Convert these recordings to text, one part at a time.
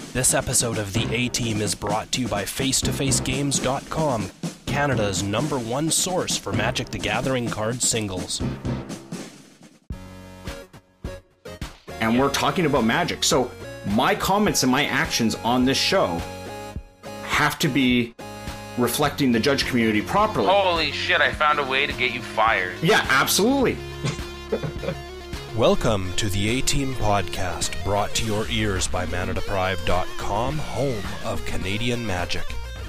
This episode of The A-Team is brought to you by FaceToFaceGames.com, Canada's #1 source for Magic the Gathering card singles. And we're talking about Magic. So my comments and my actions on this show have to be reflecting the judge community properly. Holy shit, I found a way to get you fired. Yeah, absolutely. Welcome to the A-Team podcast, brought to your ears by ManaDeprived.com, home of Canadian Magic.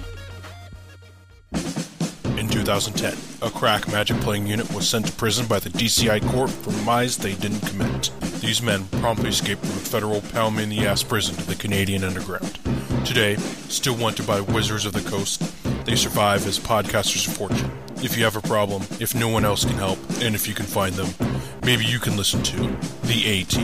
In 2010, a crack Magic playing unit was sent to prison by the DCI court for crimes they didn't commit. These men promptly escaped from a federal pound-me-in-the-ass prison to the Canadian underground. Today, still wanted by Wizards of the Coast, they survive as podcasters of fortune. If you have a problem, if no one else can help, and if you can find them, maybe you can listen to The A-Team.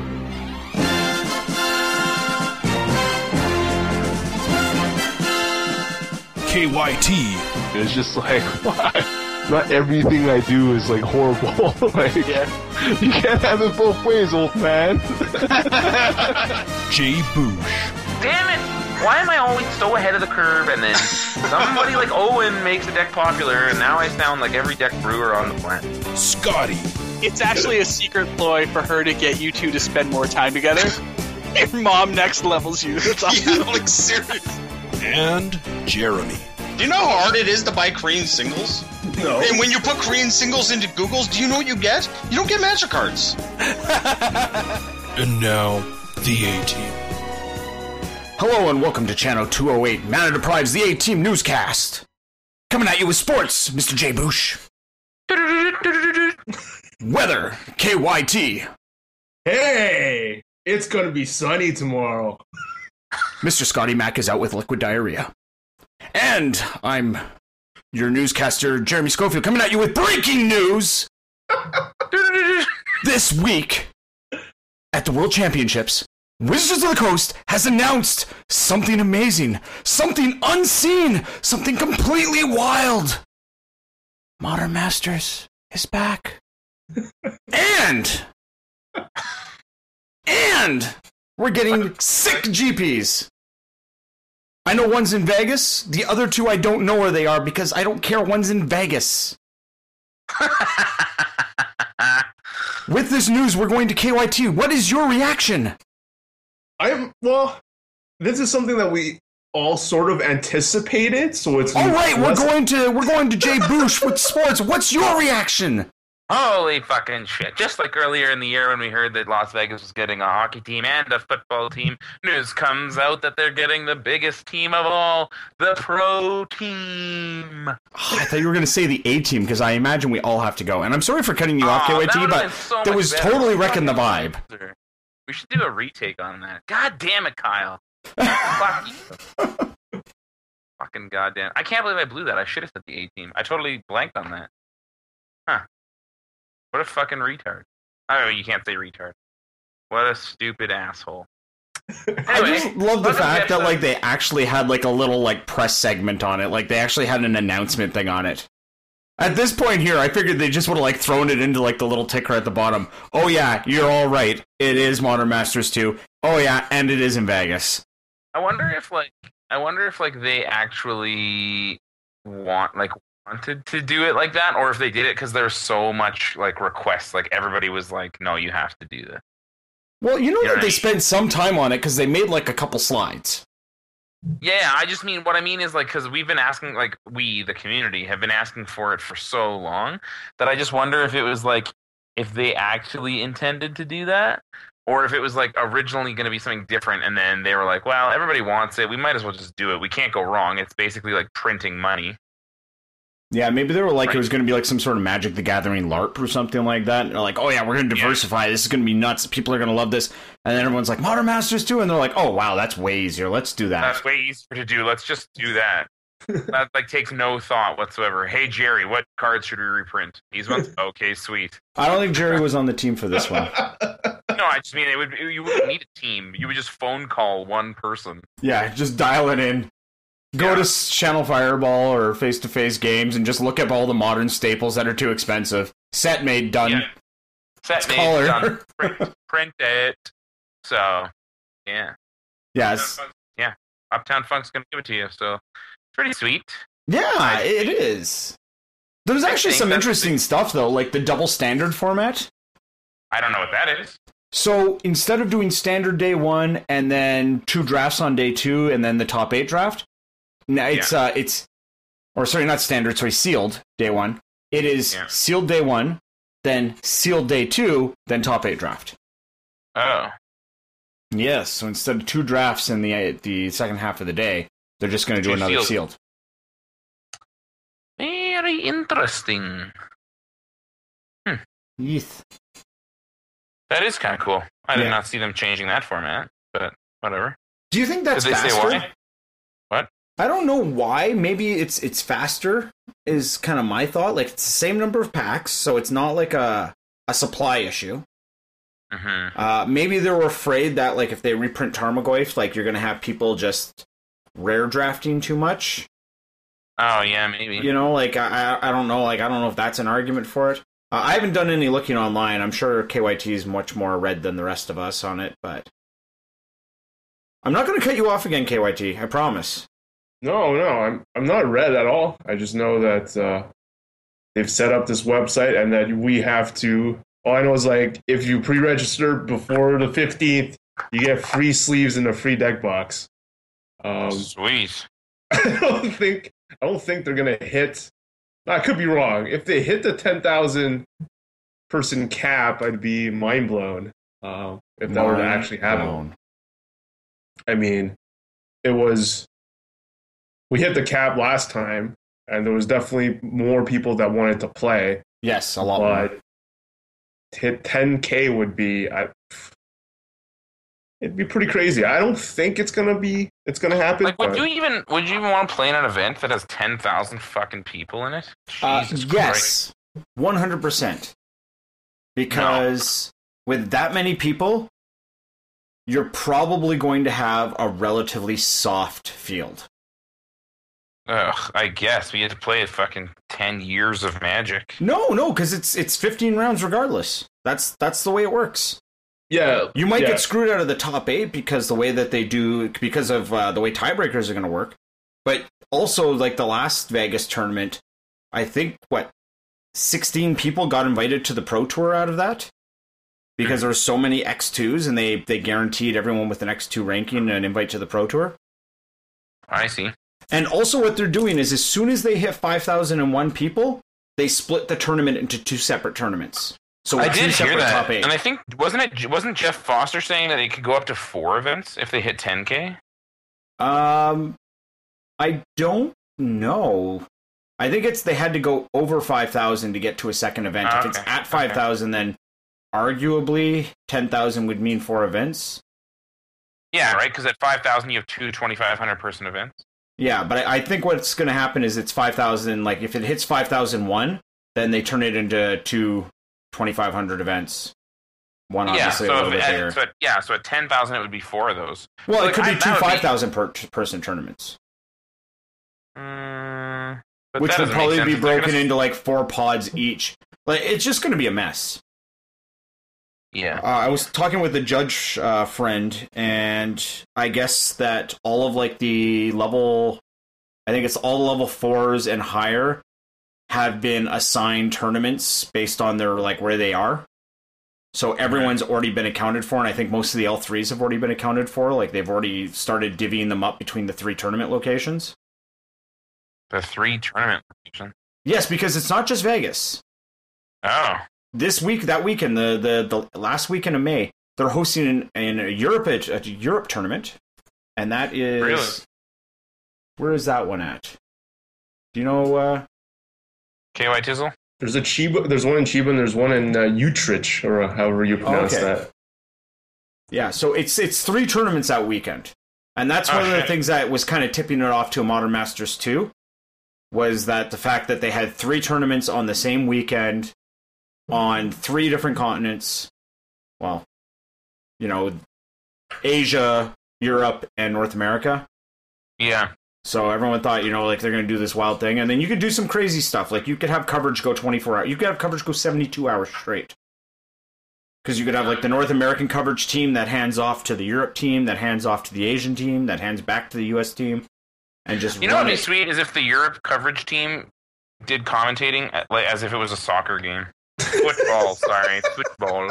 KYT. It's just like, why? Not everything I do is like horrible. Like, yeah, you can't have it both ways, old man. Jay Boosh. Damn it! Why am I always so ahead of the curve and then somebody like Owen makes a deck popular and now I sound like every deck brewer on the planet? Scotty. It's actually a secret ploy for her to get you two to spend more time together. Your mom next levels you. That's all. Yeah, like serious. And Jeremy. Do you know how hard it is to buy Korean singles? No. And when you put Korean singles into Google's, do you know what you get? You don't get Magic cards. And now, The A-Team. Hello and welcome to Channel 208, Mana Deprived's The A-Team newscast. Coming at you with sports, Mr. Jay Boosh. Weather, KYT. Hey, it's gonna be sunny tomorrow. Mr. Scotty Mac is out with liquid diarrhea. And I'm your newscaster, Jeremy Schofield, coming at you with breaking news. This week, at the World Championships, Wizards of the Coast has announced something amazing, something unseen, something completely wild. Modern Masters is back. And we're getting sick GPs. I know one's in Vegas. The other two I don't know where they are because I don't care. One's in Vegas. With this news, we're going to KYT. What is your reaction? This is something that we all sort of anticipated, so it's All right, we're going to Jay Boosh with sports. What's your reaction? Holy fucking shit. Just like earlier in the year when we heard that Las Vegas was getting a hockey team and a football team, news comes out that they're getting the biggest team of all, the pro team. Oh, I thought you were going to say the A-Team because I imagine we all have to go. And I'm sorry for cutting you off, KYT, but that was totally wrecking the vibe. We should do a retake on that. God damn it, Kyle. Fuck you. Fucking goddamn. I can't believe I blew that. I should have said the A-Team. I totally blanked on that. Huh. What a fucking retard. Oh, you can't say retard. What a stupid asshole. Anyway, I just love the fact that like they actually had like a little like press segment on it. Like they actually had an announcement thing on it. At this point here, I figured they just would have like thrown it into like the little ticker at the bottom. Oh yeah, you're all right. It is Modern Masters 2. Oh yeah, and it is in Vegas. I wonder if they actually wanted to do it like that, or if they did it because there's so much like requests. Like everybody was like, "No, you have to do this." Well, you know that they spent some time on it because they made like a couple slides. Yeah, I just mean, what I mean is like, because we've been asking, like we, the community, have been asking for it for so long that I just wonder if it was like, if they actually intended to do that, or if it was like originally going to be something different, and then they were like, well, everybody wants it, we might as well just do it. We can't go wrong. It's basically like printing money. Yeah, maybe they were like, It was going to be like some sort of Magic the Gathering LARP or something like that. And they're like, oh yeah, we're going to diversify. Yeah. This is going to be nuts. People are going to love this. And then everyone's like, Modern Masters 2. And they're like, oh wow, that's way easier. Let's do that. That's way easier to do. Let's just do that. That like takes no thought whatsoever. Hey Jerry, what cards should we reprint? These ones? Okay, sweet. I don't think Jerry was on the team for this one. No, I just mean you wouldn't need a team. You would just phone call one person. Yeah, just dial it in. Go to Channel Fireball or Face-to-Face Games and just look up all the modern staples that are too expensive. Set made, done. Yeah. Set made, done. Print it. So, yeah. Yes. Yeah, Uptown Funk's gonna give it to you, so pretty sweet. Yeah, it is. There's actually some interesting stuff, though, like the double standard format. I don't know what that is. So instead of doing standard day 1 and then 2 drafts on day 2 and then the top 8 draft, now it's or sorry, not standard, sorry, sealed day 1. It is sealed day 1, then sealed day 2, then top 8 draft. Oh. Yes, so instead of 2 drafts in the second half of the day, they're just going to do another sealed. Very interesting. Yes. That is kind of cool. I did not see them changing that format, but whatever. Do you think that's faster? Say why? What? I don't know why. Maybe it's faster is kind of my thought. Like, it's the same number of packs, so it's not like a supply issue. Mm-hmm. Maybe they were afraid that, like, if they reprint Tarmogoyf, like, you're going to have people just rare drafting too much. Oh, yeah, maybe. You know, like, I don't know. Like, I don't know if that's an argument for it. I haven't done any looking online. I'm sure KYT is much more read than the rest of us on it, but I'm not going to cut you off again, KYT. I promise. No, I'm not read at all. I just know that they've set up this website and that we have to. All I know is, like, if you pre-register before the 15th, you get free sleeves and a free deck box. Sweet. I don't think they're gonna hit. I could be wrong. If they hit the 10,000 person cap, I'd be mind blown. If that were to actually happen. I mean, we hit the cap last time, and there was definitely more people that wanted to play. Yes, a lot more. To hit 10K would be, it'd be pretty crazy. I don't think it's gonna happen. Like, would you even want to play in an event that has 10,000 fucking people in it? Jesus yes, 100%. Because with that many people, you're probably going to have a relatively soft field. Ugh, I guess we had to play it fucking 10 years of Magic. No, because it's 15 rounds regardless. That's the way it works. Yeah, you might get screwed out of the top 8 because the way that they do, because of the way tiebreakers are going to work. But also, like the last Vegas tournament, I think 16 people got invited to the Pro Tour out of that because there were so many X2s, and they guaranteed everyone with an X2 ranking an invite to the Pro Tour. I see. And also what they're doing is, as soon as they hit 5,001 people, they split the tournament into 2 separate tournaments. So I did hear that, top 8. and I think wasn't Jeff Foster saying that it could go up to 4 events if they hit 10K? I don't know. I think they had to go over 5,000 to get to a second event. If it's at 5,000, then arguably 10,000 would mean 4 events. Yeah, right. Because at 5,000, you have 2 2,500 person events. Yeah, but I think what's going to happen is it's 5,000. Like, if it hits 5,001, then they turn it into 2 2,500 events. One obviously a little bit bigger. So at 10,000, it would be 4 of those. Well, so it could be 2 5,000 person tournaments. Which would probably be broken into like 4 pods each. Like, it's just going to be a mess. Yeah. I was talking with a judge friend, and I guess that all of like the level, I think it's all level 4s and higher, have been assigned tournaments based on their like where they are. So everyone's already been accounted for, and I think most of the L3s have already been accounted for. Like, they've already started divvying them up between the 3 tournament locations. The 3 tournament locations? Yes, because it's not just Vegas. Oh. This week, that weekend, the last weekend of May, they're hosting a Europe tournament, and that is... Really? Where is that one at? Do you know... KY Tizzle? There's one in Chiba, and there's one in Utrecht, or however you pronounce that. Yeah, so it's 3 tournaments that weekend. And that's one of the things that was kind of tipping it off to a Modern Masters 2, was that the fact that they had 3 tournaments on the same weekend, on 3 different continents. Well, you know, Asia, Europe, and North America. Yeah. So everyone thought, you know, like, they're going to do this wild thing. And then you could do some crazy stuff. Like, you could have coverage go 24 hours. You could have coverage go 72 hours straight. Because you could have like the North American coverage team that hands off to the Europe team, that hands off to the Asian team, that hands back to the US team, and just You know what'd be sweet is if the Europe coverage team did commentating like as if it was a soccer game. Football, sorry. Football.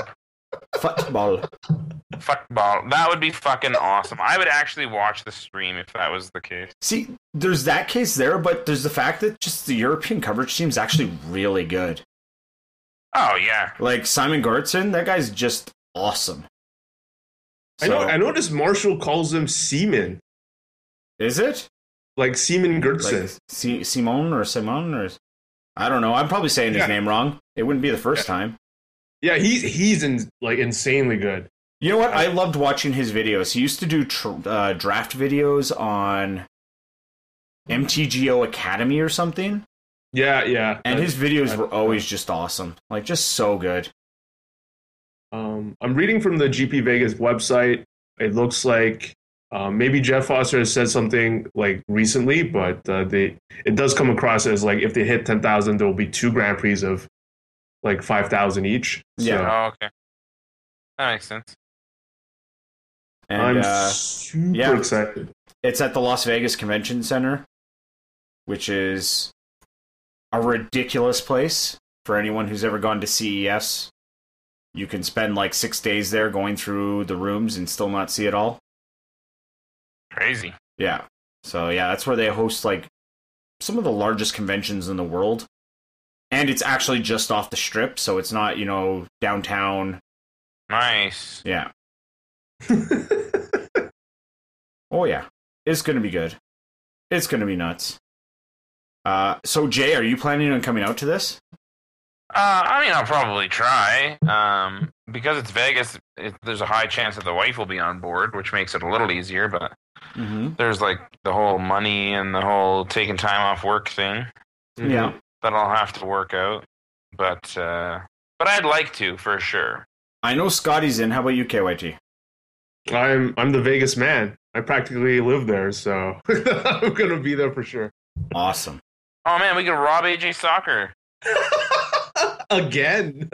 Football. That would be fucking awesome. I would actually watch the stream if that was the case. See, there's that case there, but there's the fact that just the European coverage team is actually really good. Oh, yeah. Like Simon Goertzen, that guy's just awesome. I noticed Marshall calls him Seaman. Is it? Like Seaman Goertzen. Like Simon or I don't know. I'm probably saying his name wrong. It wouldn't be the first time. Yeah, he's insanely good. You know what? I loved watching his videos. He used to do draft videos on MTGO Academy or something. Yeah. And his videos were always just awesome. Like, just so good. I'm reading from the GP Vegas website. It looks like maybe Jeff Foster has said something like recently, but it does come across as like if they hit 10,000, there will be 2 Grand Prix of like 5,000 each. Yeah. So, Oh, okay. That makes sense. And, I'm super excited. It's at the Las Vegas Convention Center, which is a ridiculous place for anyone who's ever gone to CES. You can spend like 6 days there going through the rooms and still not see it all. Crazy. Yeah. So yeah, that's where they host like some of the largest conventions in the world. And it's actually just off the strip, so it's not, downtown. Nice. Yeah. Oh yeah. It's gonna be good. It's gonna be nuts. So Jay, are you planning on coming out to this? I'll probably try. Because it's Vegas, there's a high chance that the wife will be on board, which makes it a little easier, but there's like the whole money and the whole taking time off work thing. Yeah. That I'll have to work out. But I'd like to, for sure. I know Scotty's in. How about you, KYT? I'm the Vegas man. I practically live there, so I'm gonna be there for sure. Awesome. Oh man, we could rob AJ Soccer. Again.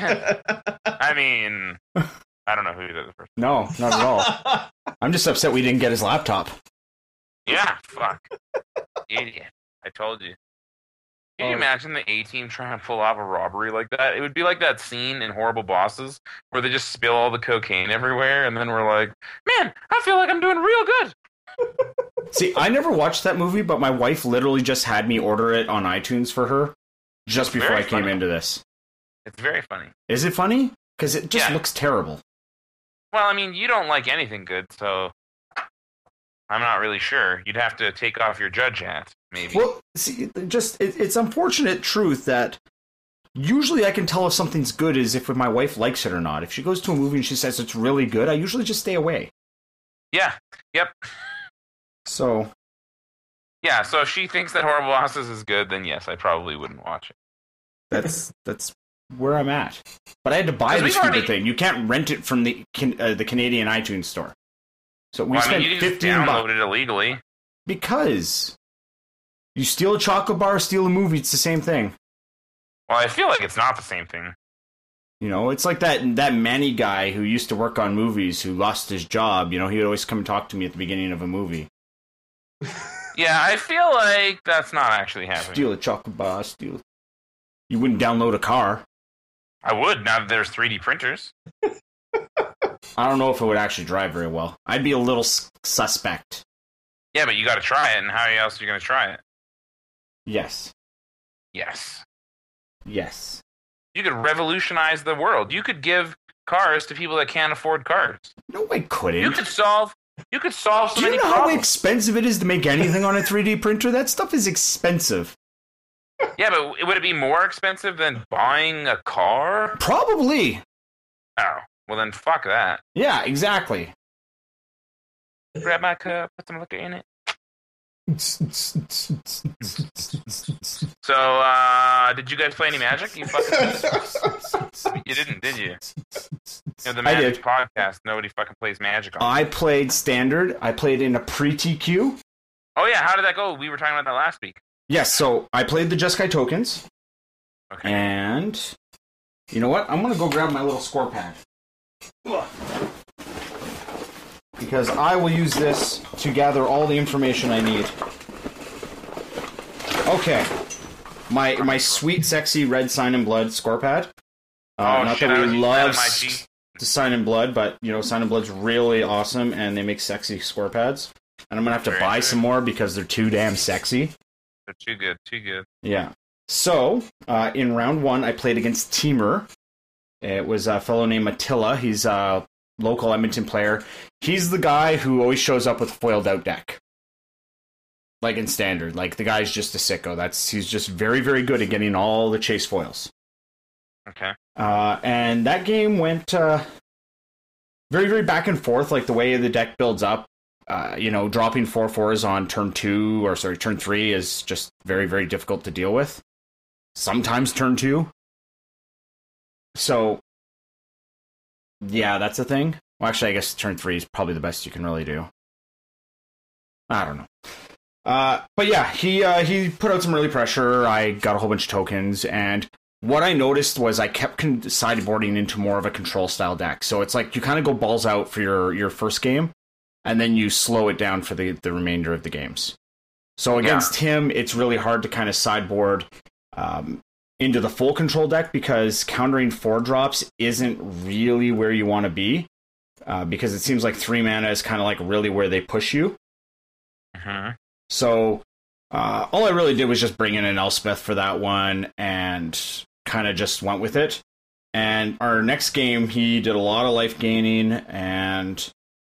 I mean, I don't know who did it first. No, not at all. I'm just upset we didn't get his laptop. Yeah, fuck. Idiot. I told you. Can you imagine the A-Team trying to pull off a robbery like that? It would be like that scene in Horrible Bosses where they just spill all the cocaine everywhere, and then we're like, man, I feel like I'm doing real good. See, I never watched that movie, but my wife literally just had me order it on iTunes for her just before I came into this. It's very funny. Is it funny? Because it just looks terrible. Well, I mean, you don't like anything good, so I'm not really sure. You'd have to take off your judge hat, maybe. Well, see, it's unfortunate truth that usually I can tell if something's good is if my wife likes it or not. If she goes to a movie and she says it's really good, I usually just stay away. Yeah. Yep. So. Yeah, so if she thinks that Horrible Bosses is good, then yes, I probably wouldn't watch it. That's where I'm at. But I had to buy the stupid thing. You can't rent it from the Canadian iTunes store. So we spent you $15. Just download it illegally. Because you steal a chocolate bar, steal a movie, it's the same thing. Well, I feel like it's not the same thing. It's like that Manny guy who used to work on movies who lost his job. He would always come and talk to me at the beginning of a movie. Yeah, I feel like that's not actually happening. Steal a chocolate bar, steal. You wouldn't download a car. I would, now that there's 3D printers. I don't know if it would actually drive very well. I'd be a little suspect. Yeah, but you gotta try it, and how else are you gonna try it? Yes. Yes. Yes. You could revolutionize the world. You could give cars to people that can't afford cars. No, I couldn't. You could solve so many problems. Do you know how expensive it is to make anything on a 3D printer? That stuff is expensive. Yeah, but would it be more expensive than buying a car? Probably. Oh, well then fuck that. Yeah, exactly. Grab my cup, put some liquor in it. So, did you guys play any Magic? You fucking You didn't, did you? The Magic podcast, nobody fucking plays Magic on. I played Standard. I played in a pre-TQ. Oh yeah, how did that go? We were talking about that last week. Yes, so I played the Jeskai tokens. Okay. And you know what? I'm going to go grab my little score pad. Because I will use this to gather all the information I need. Okay. My sweet, sexy red Sign in Blood score pad. Not shit, that I we was love using that in to Sign in Blood, but, you know, Sign in Blood's really awesome, and they make sexy score pads. And I'm going to have to buy some more because they're too damn sexy. They're too good, too good. Yeah. So, in round 1, I played against Teamer. It was a fellow named Attila. He's a local Edmonton player. He's the guy who always shows up with a foiled out deck. Like in Standard. Like, the guy's just a sicko. He's just very, very good at getting all the chase foils. Okay. And that game went very, very back and forth, like the way the deck builds up. You know, dropping 4/4s on turn 3 is just very, very difficult to deal with. Sometimes turn 2. So, yeah, that's a thing. Well, actually, I guess turn 3 is probably the best you can really do. I don't know. But yeah, he put out some early pressure. I got a whole bunch of tokens, and what I noticed was I kept sideboarding into more of a control style deck. So it's like you kind of go balls out for your first game, and then you slow it down for the remainder of the games. So against him, it's really hard to kind of sideboard into the full control deck because countering 4-drops isn't really where you want to be because it seems like 3 mana is kind of like really where they push you. So all I really did was just bring in an Elspeth for that one and kind of just went with it. And our next game, he did a lot of life gaining and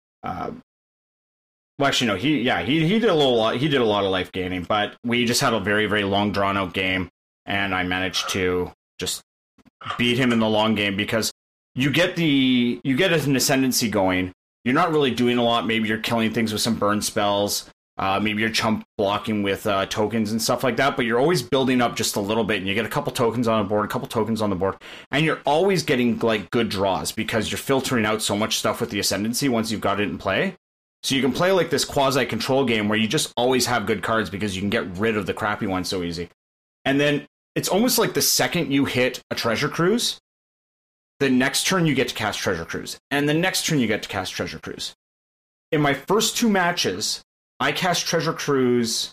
well, actually, no. He did a lot of life gaining, but we just had a very, very long, drawn out game, and I managed to just beat him in the long game because you get an ascendancy going. You're not really doing a lot. Maybe you're killing things with some burn spells. Maybe you're chump blocking with tokens and stuff like that. But you're always building up just a little bit, and you get a couple tokens on the board, and you're always getting like good draws because you're filtering out so much stuff with the ascendancy once you've got it in play. So you can play like this quasi-control game where you just always have good cards because you can get rid of the crappy ones so easy. And then it's almost like the second you hit a Treasure Cruise, the next turn you get to cast Treasure Cruise. And the next turn you get to cast Treasure Cruise. In my first 2 matches, I cast Treasure Cruise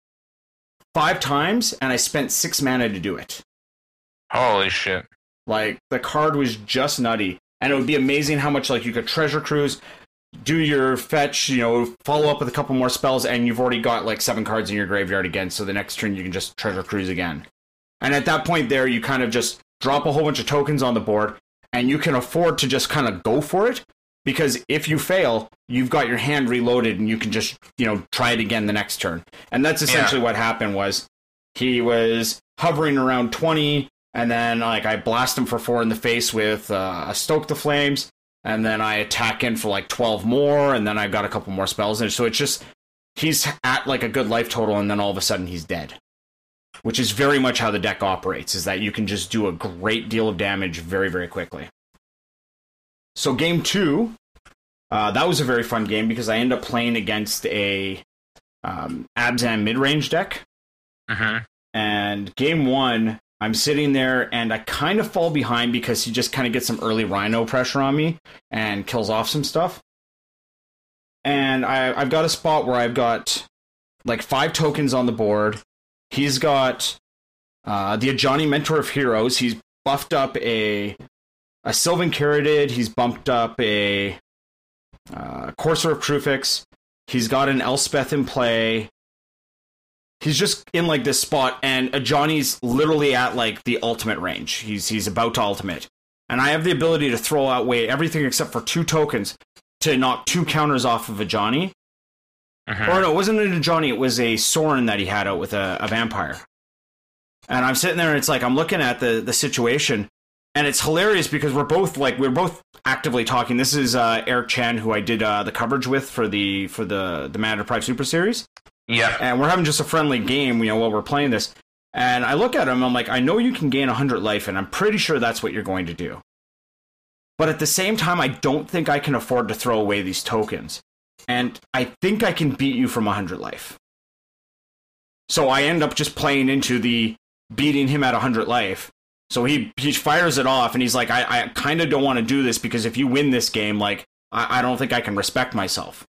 5 times, and I spent 6 mana to do it. Holy shit. Like, the card was just nutty. And it would be amazing how much, like, you could Treasure Cruise, do your fetch, you know, follow up with a couple more spells, and you've already got like 7 cards in your graveyard again, so the next turn you can just Treasure Cruise again. And at that point there, you kind of just drop a whole bunch of tokens on the board, and you can afford to just kind of go for it, because if you fail, you've got your hand reloaded, and you can just, you know, try it again the next turn. And that's essentially what happened was, he was hovering around 20, and then like I blast him for 4 in the face with a Stoke the Flames, and then I attack in for like 12 more, and then I got a couple more spells in. So it's just, he's at like a good life total, and then all of a sudden he's dead. Which is very much how the deck operates, is that you can just do a great deal of damage very, very quickly. So game 2, that was a very fun game, because I ended up playing against a Abzan mid-range deck. And game 1, I'm sitting there, and I kind of fall behind because he just kind of gets some early Rhino pressure on me and kills off some stuff. And I've got a spot where I've got like 5 tokens on the board. He's got the Ajani Mentor of Heroes. He's buffed up a Sylvan Caryatid. He's bumped up a Courser of Kruphix. He's got an Elspeth in play. He's just in like this spot, and Ajani's literally at like the ultimate range. He's about to ultimate. And I have the ability to throw away everything except for 2 tokens to knock 2 counters off of Ajani. Or no, it wasn't an Ajani, it was a Sorin that he had out with a vampire. And I'm sitting there, and it's like, I'm looking at the situation, and it's hilarious because we're both actively talking. This is Eric Chan, who I did the coverage with for the Mana Deprived Super Series. Yeah. And we're having just a friendly game, you know, while we're playing this. And I look at him, I'm like, I know you can gain 100 life, and I'm pretty sure that's what you're going to do. But at the same time, I don't think I can afford to throw away these tokens. And I think I can beat you from 100 life. So I end up just playing into the beating him at 100 life. So he fires it off, and he's like, I kind of don't want to do this, because if you win this game, like, I don't think I can respect myself.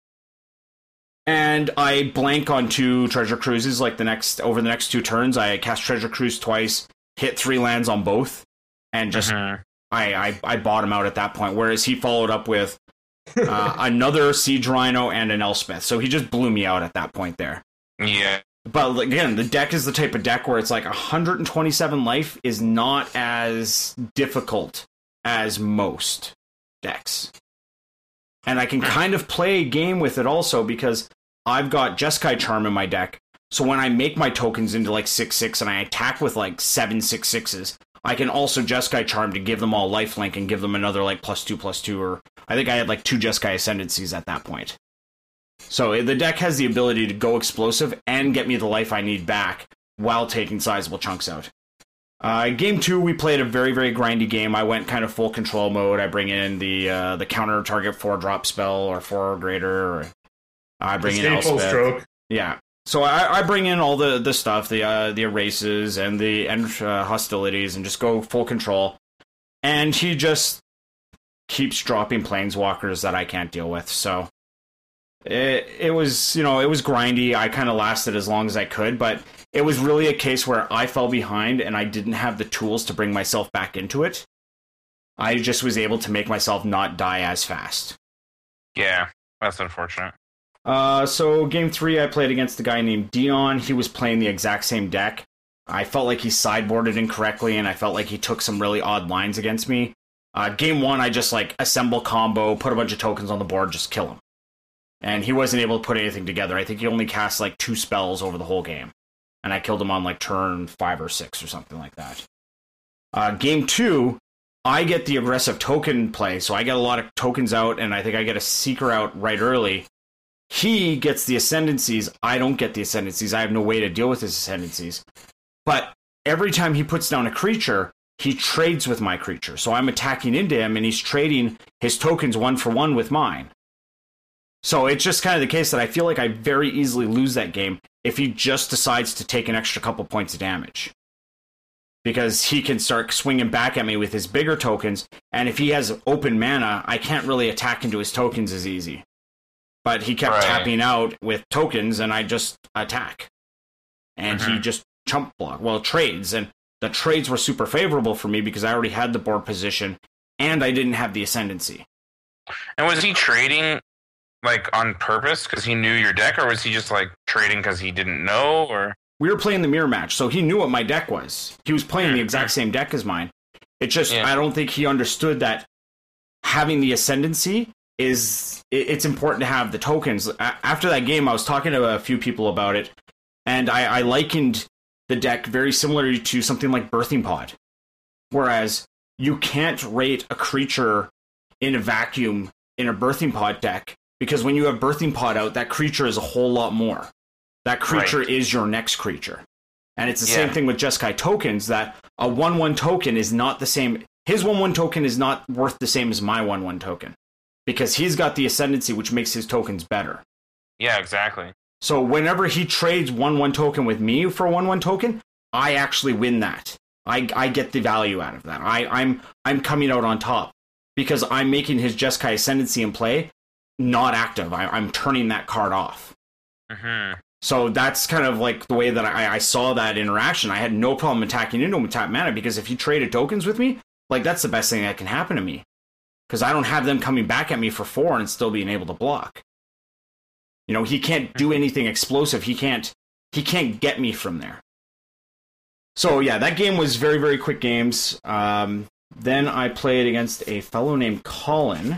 And I blank on 2 treasure cruises, like over the next 2 turns. I cast treasure cruise twice, hit 3 lands on both, and just I bought him out at that point. Whereas he followed up with another Siege Rhino and an Elspeth, so he just blew me out at that point there. Yeah. But again, the deck is the type of deck where it's like 127 life is not as difficult as most decks. And I can kind of play a game with it also, because I've got Jeskai Charm in my deck. So when I make my tokens into like 6/6 and I attack with like 7 6/6s, I can also Jeskai Charm to give them all lifelink and give them another like +2/+2, or I think I had like 2 Jeskai Ascendancies at that point. So the deck has the ability to go explosive and get me the life I need back while taking sizable chunks out. Game 2, we played a very, very grindy game. I went kind of full control mode. I bring in the counter target 4-drop spell or 4 or greater. Or I bring in Elspeth. Stroke. Yeah. So I bring in all the stuff, the erases and the hostilities, and just go full control. And he just keeps dropping planeswalkers that I can't deal with. So it was, it was grindy. I kind of lasted as long as I could, but it was really a case where I fell behind and I didn't have the tools to bring myself back into it. I just was able to make myself not die as fast. Yeah, that's unfortunate. So game 3, I played against a guy named Dion. He was playing the exact same deck. I felt like he sideboarded incorrectly, and I felt like he took some really odd lines against me. Game 1, I just like assemble combo, put a bunch of tokens on the board, just kill him. And he wasn't able to put anything together. I think he only cast like 2 spells over the whole game. And I killed him on like turn 5 or 6 or something like that. Game 2, I get the aggressive token play, so I get a lot of tokens out, and I think I get a Seeker out right early. He gets the Ascendancies. I don't get the Ascendancies. I have no way to deal with his Ascendancies. But every time he puts down a creature, he trades with my creature. So I'm attacking into him, and he's trading his tokens 1-for-1 with mine. So it's just kind of the case that I feel like I very easily lose that game if he just decides to take an extra couple points of damage. Because he can start swinging back at me with his bigger tokens, and if he has open mana, I can't really attack into his tokens as easy. But he kept tapping out with tokens, and I just attack. And he just chump block. Well, trades. And the trades were super favorable for me because I already had the board position, and I didn't have the Ascendancy. And was he trading like on purpose because he knew your deck, or was he just like trading because he didn't know? Or we were playing the mirror match, so he knew what my deck was. He was playing the exact same deck as mine. It just, I don't think he understood that having the Ascendancy it's important to have the tokens. After that game, I was talking to a few people about it, and I likened the deck very similar to something like Birthing Pod. Whereas you can't rate a creature in a vacuum in a Birthing Pod deck, because when you have Birthing Pod out, that creature is a whole lot more. That creature is your next creature. And it's the same thing with Jeskai tokens, that a 1/1 token is not the same. His 1/1 token is not worth the same as my 1/1 token, because he's got the Ascendancy, which makes his tokens better. Yeah, exactly. So whenever he trades 1/1 token with me for a 1/1 token, I actually win that. I get the value out of that. I'm coming out on top because I'm making his Jeskai Ascendancy in play not active. I'm turning that card off. So that's kind of like the way that I saw that interaction. I had no problem attacking into him with tap mana, because if he traded tokens with me, like, that's the best thing that can happen to me. Because I don't have them coming back at me for 4 and still being able to block. You know, he can't do anything explosive. He can't get me from there. So yeah, that game was very, very quick games. Then I played against a fellow named Colin.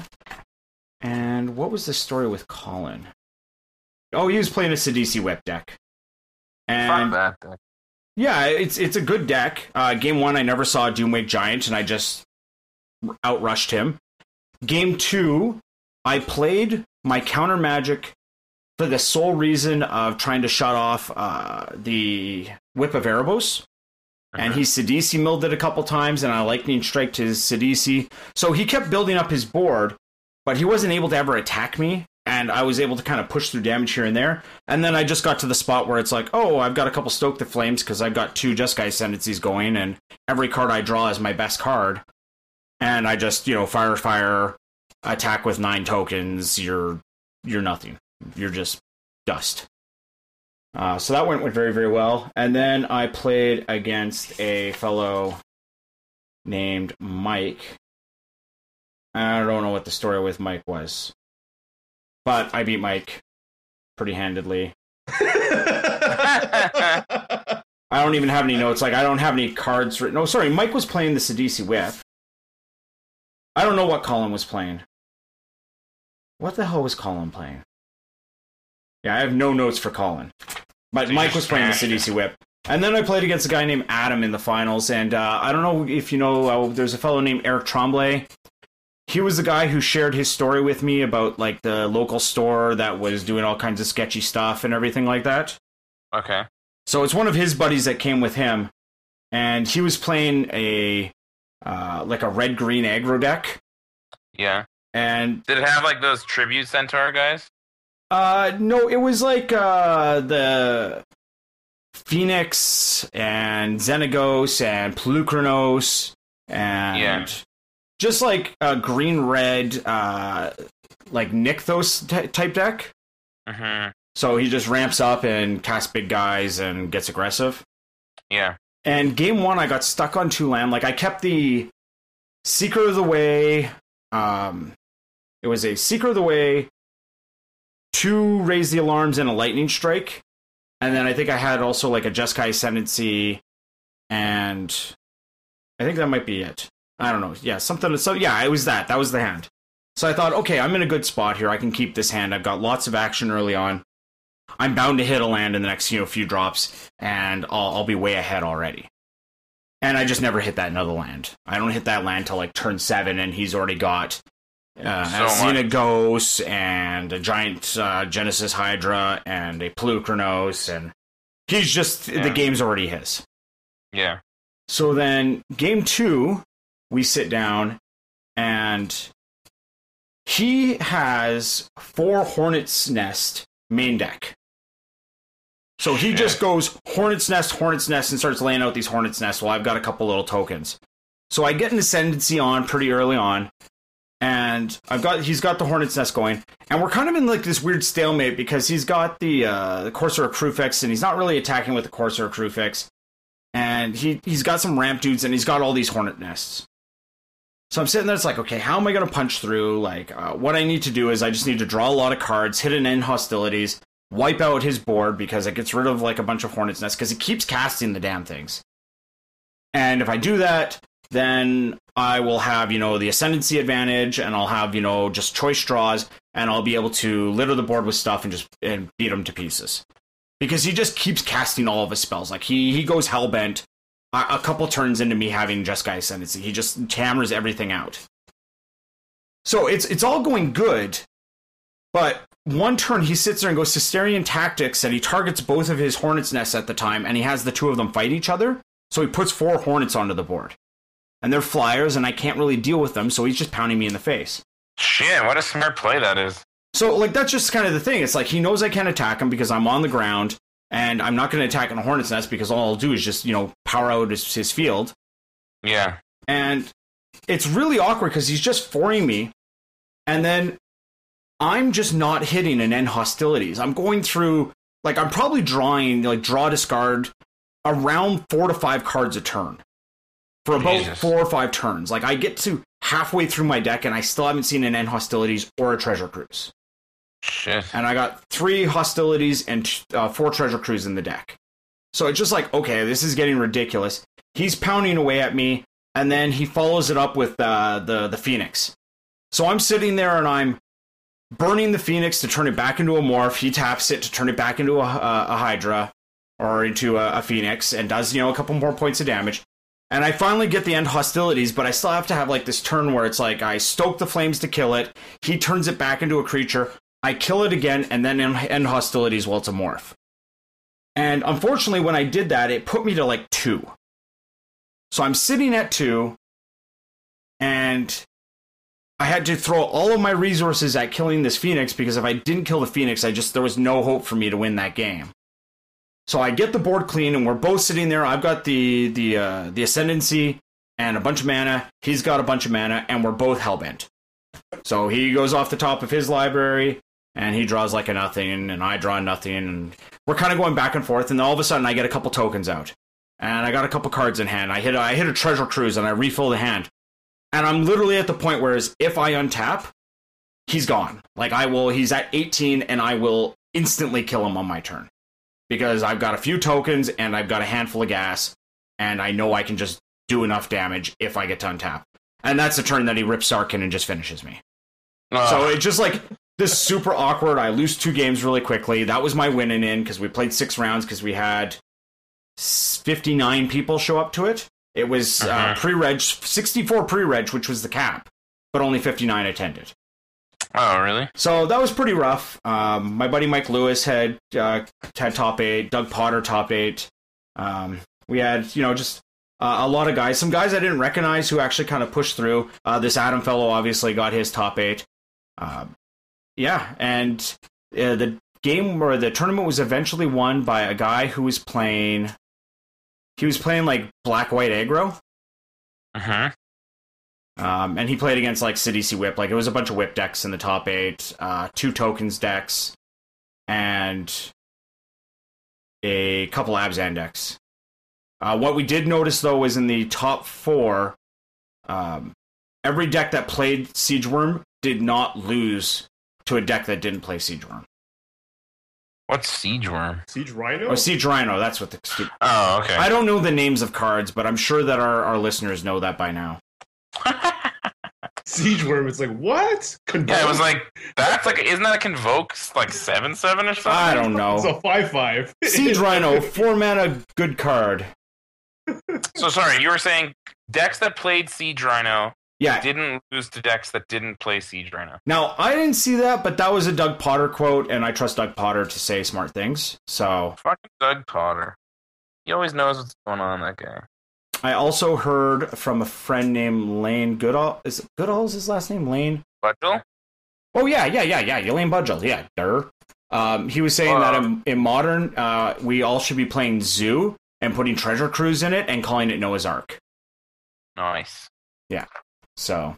And what was the story with Colin? Oh, he was playing a Sidisi Whip deck. And that deck. Yeah, it's a good deck. Game 1, I never saw a Doomwake Giant, and I just outrushed him. Game 2, I played my counter magic for the sole reason of trying to shut off the Whip of Erebos. And he Sidisi milled it a couple times, and I lightning striked his Sidisi. So he kept building up his board, but he wasn't able to ever attack me. And and I was able to kind of push through damage here and there. And then I just got to the spot where it's like, oh, I've got a couple Stoke the Flames because I've got 2 Jeskai Ascendancies going, and every card I draw is my best card. And I just, fire, attack with 9 tokens. You're nothing. You're just dust. So that went very, very well. And then I played against a fellow named Mike. I don't know what the story with Mike was, but I beat Mike pretty handedly. I don't even have any notes. I don't have any cards written. No, sorry, Mike was playing the Sidisi Whip. I don't know what Colin was playing. What the hell was Colin playing? Yeah, I have no notes for Colin. But Mike was playing the Sidisi Whip. And then I played against a guy named Adam in the finals, and I don't know if you know, there's a fellow named Eric Tremblay. He was the guy who shared his story with me about, the local store that was doing all kinds of sketchy stuff and everything like that. Okay. So it's one of his buddies that came with him, and he was playing a red-green aggro deck. Yeah. And did it have, those Tribute Centaur guys? No, it was the Phoenix and Xenagos and Pelucranos and just a green-red, Nykthos type deck. Mm-hmm. So he just ramps up and casts big guys and gets aggressive. Yeah. And game 1, I got stuck on 2 land. I kept the Seeker of the Way. It was a Seeker of the Way, 2 Raise the Alarms, and a Lightning Strike. And then I think I had also a Jeskai Ascendancy, and I think that might be it. I don't know. Yeah, something. So yeah, it was that. That was the hand. So I thought, okay, I'm in a good spot here. I can keep this hand. I've got lots of action early on. I'm bound to hit a land in the next few drops, and I'll be way ahead already. And I just never hit that another land. I don't hit that land till turn 7, and he's already got Xenagos and a giant Genesis Hydra and a Pelucranos, and he's just the game's already his. Yeah. So then game 2, we sit down, and he has 4 Hornet's Nest main deck. So he just goes Hornet's Nest, and starts laying out these Hornet's Nests while I've got a couple little tokens. So I get an Ascendancy on pretty early on, and he's got the Hornet's Nest going, and we're kind of in this weird stalemate because he's got the Courser of Crufix, and he's not really attacking with the Courser of Crufix, and he's got some ramp dudes, and he's got all these Hornet Nests. So I'm sitting there, it's okay, how am I going to punch through? What I need to do is I just need to draw a lot of cards, hit an end hostilities, wipe out his board because it gets rid of a bunch of Hornet's Nests because he keeps casting the damn things. And if I do that, then I will have, the Ascendancy advantage, and I'll have, just choice draws, and I'll be able to litter the board with stuff and beat him to pieces. Because he just keeps casting all of his spells. He goes hellbent a couple turns into me having Jeskai Ascendancy. He just hammers everything out. So it's all going good, but one turn he sits there and goes Sisterian Tactics, and he targets both of his Hornet's Nests at the time, and he has the 2 of them fight each other, so he puts 4 Hornets onto the board. And they're flyers, and I can't really deal with them, so he's just pounding me in the face. Shit, what a smart play that is. So, that's just kind of the thing. It's he knows I can't attack him because I'm on the ground, and I'm not going to attack on a Hornet's Nest because all I'll do is just, power out his field. Yeah. And it's really awkward because he's just 4ing me, and then I'm just not hitting an end hostilities. I'm going through, I'm probably drawing, draw, discard, around 4 to 5 cards a turn. For about 4 or 5 turns. I get to halfway through my deck, and I still haven't seen an end hostilities or a treasure cruise. Shit. And I got 3 hostilities and 4 treasure cruise in the deck. So it's just okay, this is getting ridiculous. He's pounding away at me, and then he follows it up with the Phoenix. So I'm sitting there, and I'm burning the Phoenix to turn it back into a morph. He taps it to turn it back into a Hydra, or into a Phoenix, and does, a couple more points of damage. And I finally get the end hostilities, but I still have to have this turn where it's I stoke the flames to kill it, he turns it back into a creature, I kill it again, and then end hostilities while it's a morph. And unfortunately, when I did that, it put me to 2. So I'm sitting at 2, and I had to throw all of my resources at killing this Phoenix, because if I didn't kill the Phoenix, there was no hope for me to win that game. So I get the board clean, and we're both sitting there. I've got the Ascendancy and a bunch of mana. He's got a bunch of mana, and we're both hellbent. So he goes off the top of his library, and he draws like a nothing, and I draw nothing, and we're kind of going back and forth, and then all of a sudden I get a couple tokens out. And I got a couple cards in hand. I hit a Treasure Cruise, and I refill the hand. And I'm literally at the point where if I untap, he's gone. Like, he's at 18, and I will instantly kill him on my turn. Because I've got a few tokens, and I've got a handful of gas, and I know I can just do enough damage if I get to untap. And that's the turn that he rips Sarkhan and just finishes me. So it's just like this super awkward. I lose 2 games really quickly. That was my winning in, because we played 6 rounds, because we had 59 people show up to it. It was pre-reg, 64 pre-reg, which was the cap, but only 59 attended. Oh, really? So that was pretty rough. My buddy Mike Lewis had top 8, Doug Potter top 8. We had, just a lot of guys. Some guys I didn't recognize who actually kind of pushed through. This Adam fellow obviously got his top 8. And the game or the tournament was eventually won by a guy who was playing. He was playing like black-white aggro. And he played against like Sidisi Whip. Like, it was a bunch of Whip decks in the top 8, 2 tokens decks, and a couple Abzan decks. What we did notice, though, was in the top 4, every deck that played Siege Worm did not lose to a deck that didn't play Siege Worm. What's Siege Worm? Siege Rhino? Oh, Siege Rhino, that's what the... Oh, okay. I don't know the names of cards, but I'm sure that our listeners know that by now. Siege Worm, it's like, what? Convoke? Yeah, it was like, that's like, isn't that a Convoke, like 7/7 or something? I don't know. It's a 5/5. Siege Rhino, 4 mana, good card. So sorry, you were saying decks that played Siege Rhino didn't lose to decks that didn't play Siege Rhino. Now, I didn't see that, but that was a Doug Potter quote, and I trust Doug Potter to say smart things, so... Fucking Doug Potter. He always knows what's going on, that guy. I also heard from a friend named Lane Goodall. Is it Goodall's his last name? Lane? Budgel? Oh, yeah, Lane Budgel, yeah, He was saying that in Modern, we all should be playing Zoo and putting Treasure Cruise in it and calling it Noah's Ark. Nice. Yeah, so...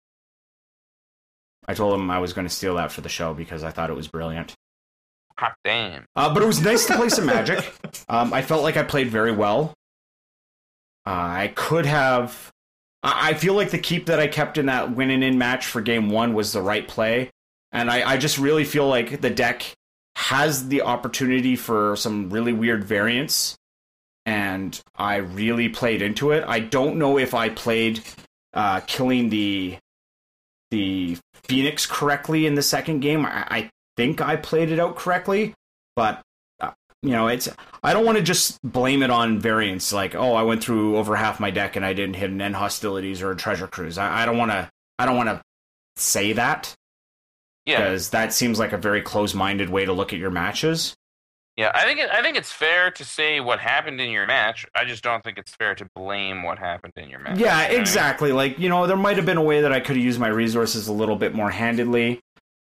I told him I was going to steal that for the show because I thought it was brilliant. Hot damn. But it was nice to play some Magic. I felt like I played very well. I could have... I feel like the keep that I kept in that winning in match for game 1 was the right play. And I just really feel like the deck has the opportunity for some really weird variants. And I really played into it. I don't know if I played killing the Phoenix correctly in the second game. I think I played it out correctly. But... I don't want to just blame it on variants, like, I went through over half my deck and I didn't hit an End Hostilities or a Treasure Cruise. I don't want to say that. Yeah. Because that seems like a very close-minded way to look at your matches. Yeah, I think it's fair to say what happened in your match. I just don't think it's fair to blame what happened in your match. Yeah, exactly. Like, there might have been a way that I could have used my resources a little bit more handedly.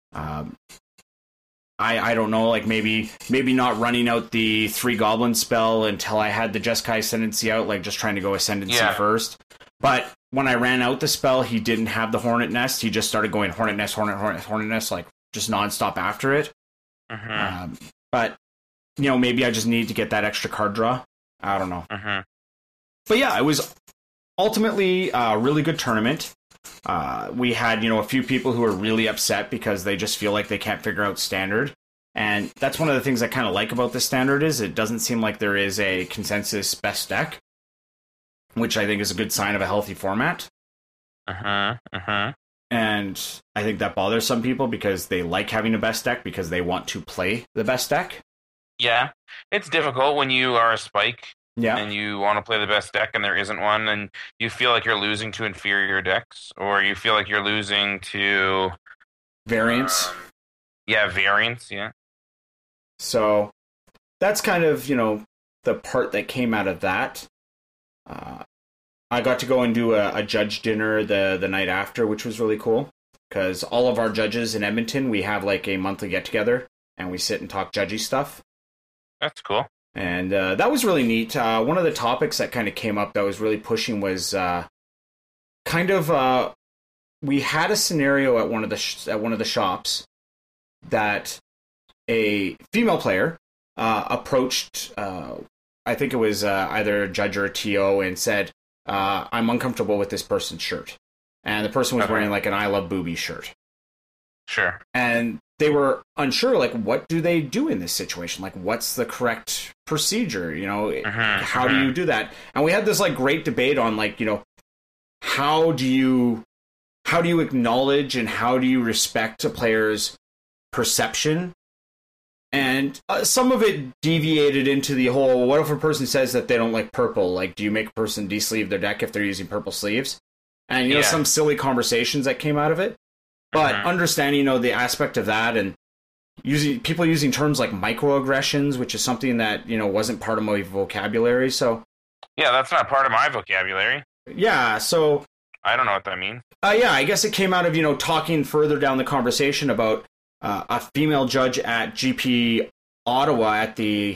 I don't know, like maybe not running out the 3 goblin spell until I had the Jeskai Ascendancy out, like just trying to go Ascendancy first. But when I ran out the spell, he didn't have the Hornet Nest. He just started going Hornet Nest, like just nonstop after it. But, maybe I just need to get that extra card draw. I don't know. But yeah, it was ultimately a really good tournament. We had, a few people who were really upset because they just feel like they can't figure out Standard. And that's one of the things I kind of like about the Standard is it doesn't seem like there is a consensus best deck, which I think is a good sign of a healthy format. And I think that bothers some people because they like having a best deck because they want to play the best deck. Yeah, it's difficult when you are a Spike. Yeah. And you want to play the best deck and there isn't one, and you feel like you're losing to inferior decks, or you feel like you're losing to... variants. Variants, yeah. So, that's kind of, the part that came out of that. I got to go and do a judge dinner the night after, which was really cool. because all of our judges in Edmonton, we have like a monthly get together and we sit and talk judgy stuff. That's cool. And that was really neat. One of the topics that kind of came up that was really pushing was we had a scenario at one of the shops that a female player approached, I think it was either a judge or a TO, and said, I'm uncomfortable with this person's shirt. And the person was wearing like an I Love Boobies shirt. Sure. And they were unsure, like, what do they do in this situation? Like, what's the correct procedure? You know, how do you do that? And we had this like great debate on like, you know, how do you acknowledge and how do you respect a player's perception? And some of it deviated into the whole, what if a person says that they don't like purple? Like, do you make a person de-sleeve their deck if they're using purple sleeves? And, you know, some silly conversations that came out of it. But understanding, you know, the aspect of that and people using terms like microaggressions, which is something that, you know, wasn't part of my vocabulary. So, yeah, that's not part of my vocabulary. Yeah, so I don't know what that means. Yeah, I guess it came out of, you know, talking further down the conversation about a female judge at GP Ottawa at the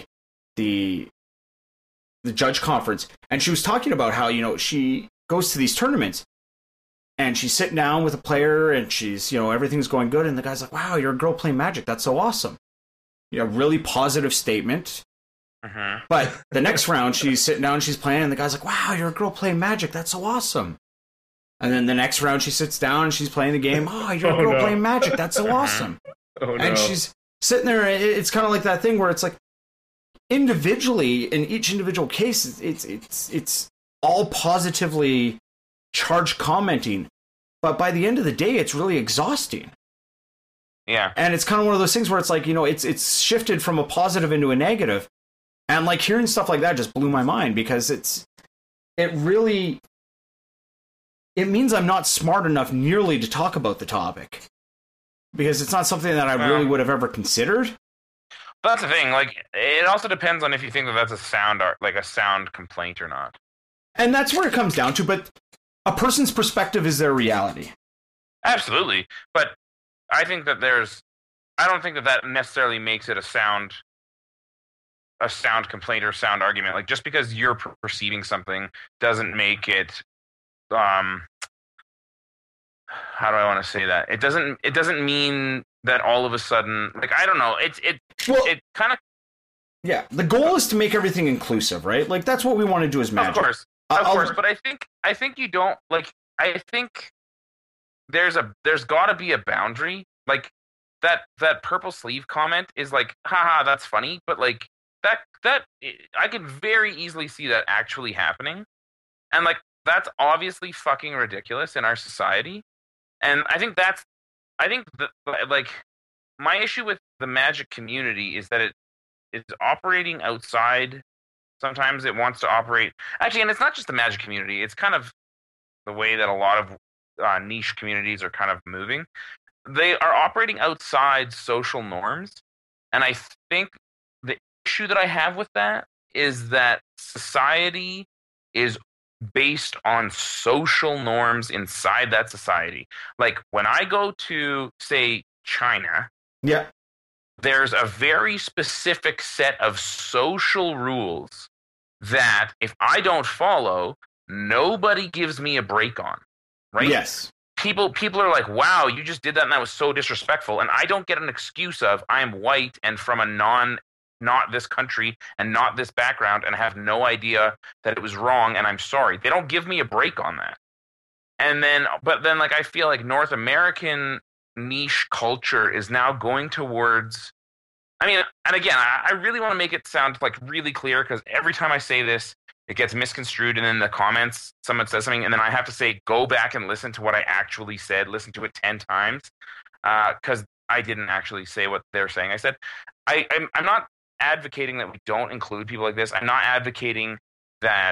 judge conference, and she was talking about how, you know, she goes to these tournaments and she's sitting down with a player and she's, you know, everything's going good, and the guy's like, wow, you're a girl playing Magic, that's so awesome. You know, really positive statement. But the next round she's sitting down, she's playing, and the guy's like, wow, you're a girl playing Magic, that's so awesome. And then the next round she sits down and she's playing the game, oh, you're a girl playing Magic, that's so awesome. And she's sitting there, it's kind of like that thing where it's like, individually, in each individual case, it's all positively charged commenting, but by the end of the day, it's really exhausting. Yeah. And it's kind of one of those things where it's like, you know, it's shifted from a positive into a negative. And like hearing stuff like that just blew my mind, because it means I'm not smart enough nearly to talk about the topic, because it's not something that I really would have ever considered. But that's the thing. Like, it also depends on if you think that that's a sound complaint or not. And that's where it comes down to. But a person's perspective is their reality. Absolutely. But I think that I don't think that necessarily makes it a sound complaint or sound argument. Like, just because you're perceiving something doesn't make it, how do I want to say that? It doesn't mean that all of a sudden, like, I don't know. It kind of. Yeah, the goal is to make everything inclusive, right? Like, that's what we want to do as Magic. Of course. But I think you don't, like, I think there's got to be a boundary. Like, that purple sleeve comment is like, haha, that's funny, but like that I could very easily see that actually happening, and like that's obviously fucking ridiculous in our society. And I think like my issue with the Magic community is that it is operating outside. Sometimes it wants to operate actually, and it's not just the Magic community. It's kind of the way that a lot of niche communities are kind of moving. They are operating outside social norms, and I think the issue that I have with that is that society is based on social norms inside that society. Like, when I go to, say, China, yeah, there's a very specific set of social rules that if I don't follow, nobody gives me a break on, right? Yes. People are like, wow, you just did that and that was so disrespectful. And I don't get an excuse of I'm white and from a not this country and not this background and have no idea that it was wrong and I'm sorry. They don't give me a break on that. But then like I feel like North American niche culture is now going towards, I mean, and again, I really want to make it sound like really clear, because every time I say this, it gets misconstrued, and in the comments, someone says something, and then I have to say, go back and listen to what I actually said, listen to it 10 times, because I didn't actually say what they're saying. I said, I'm not advocating that we don't include people like this. I'm not advocating that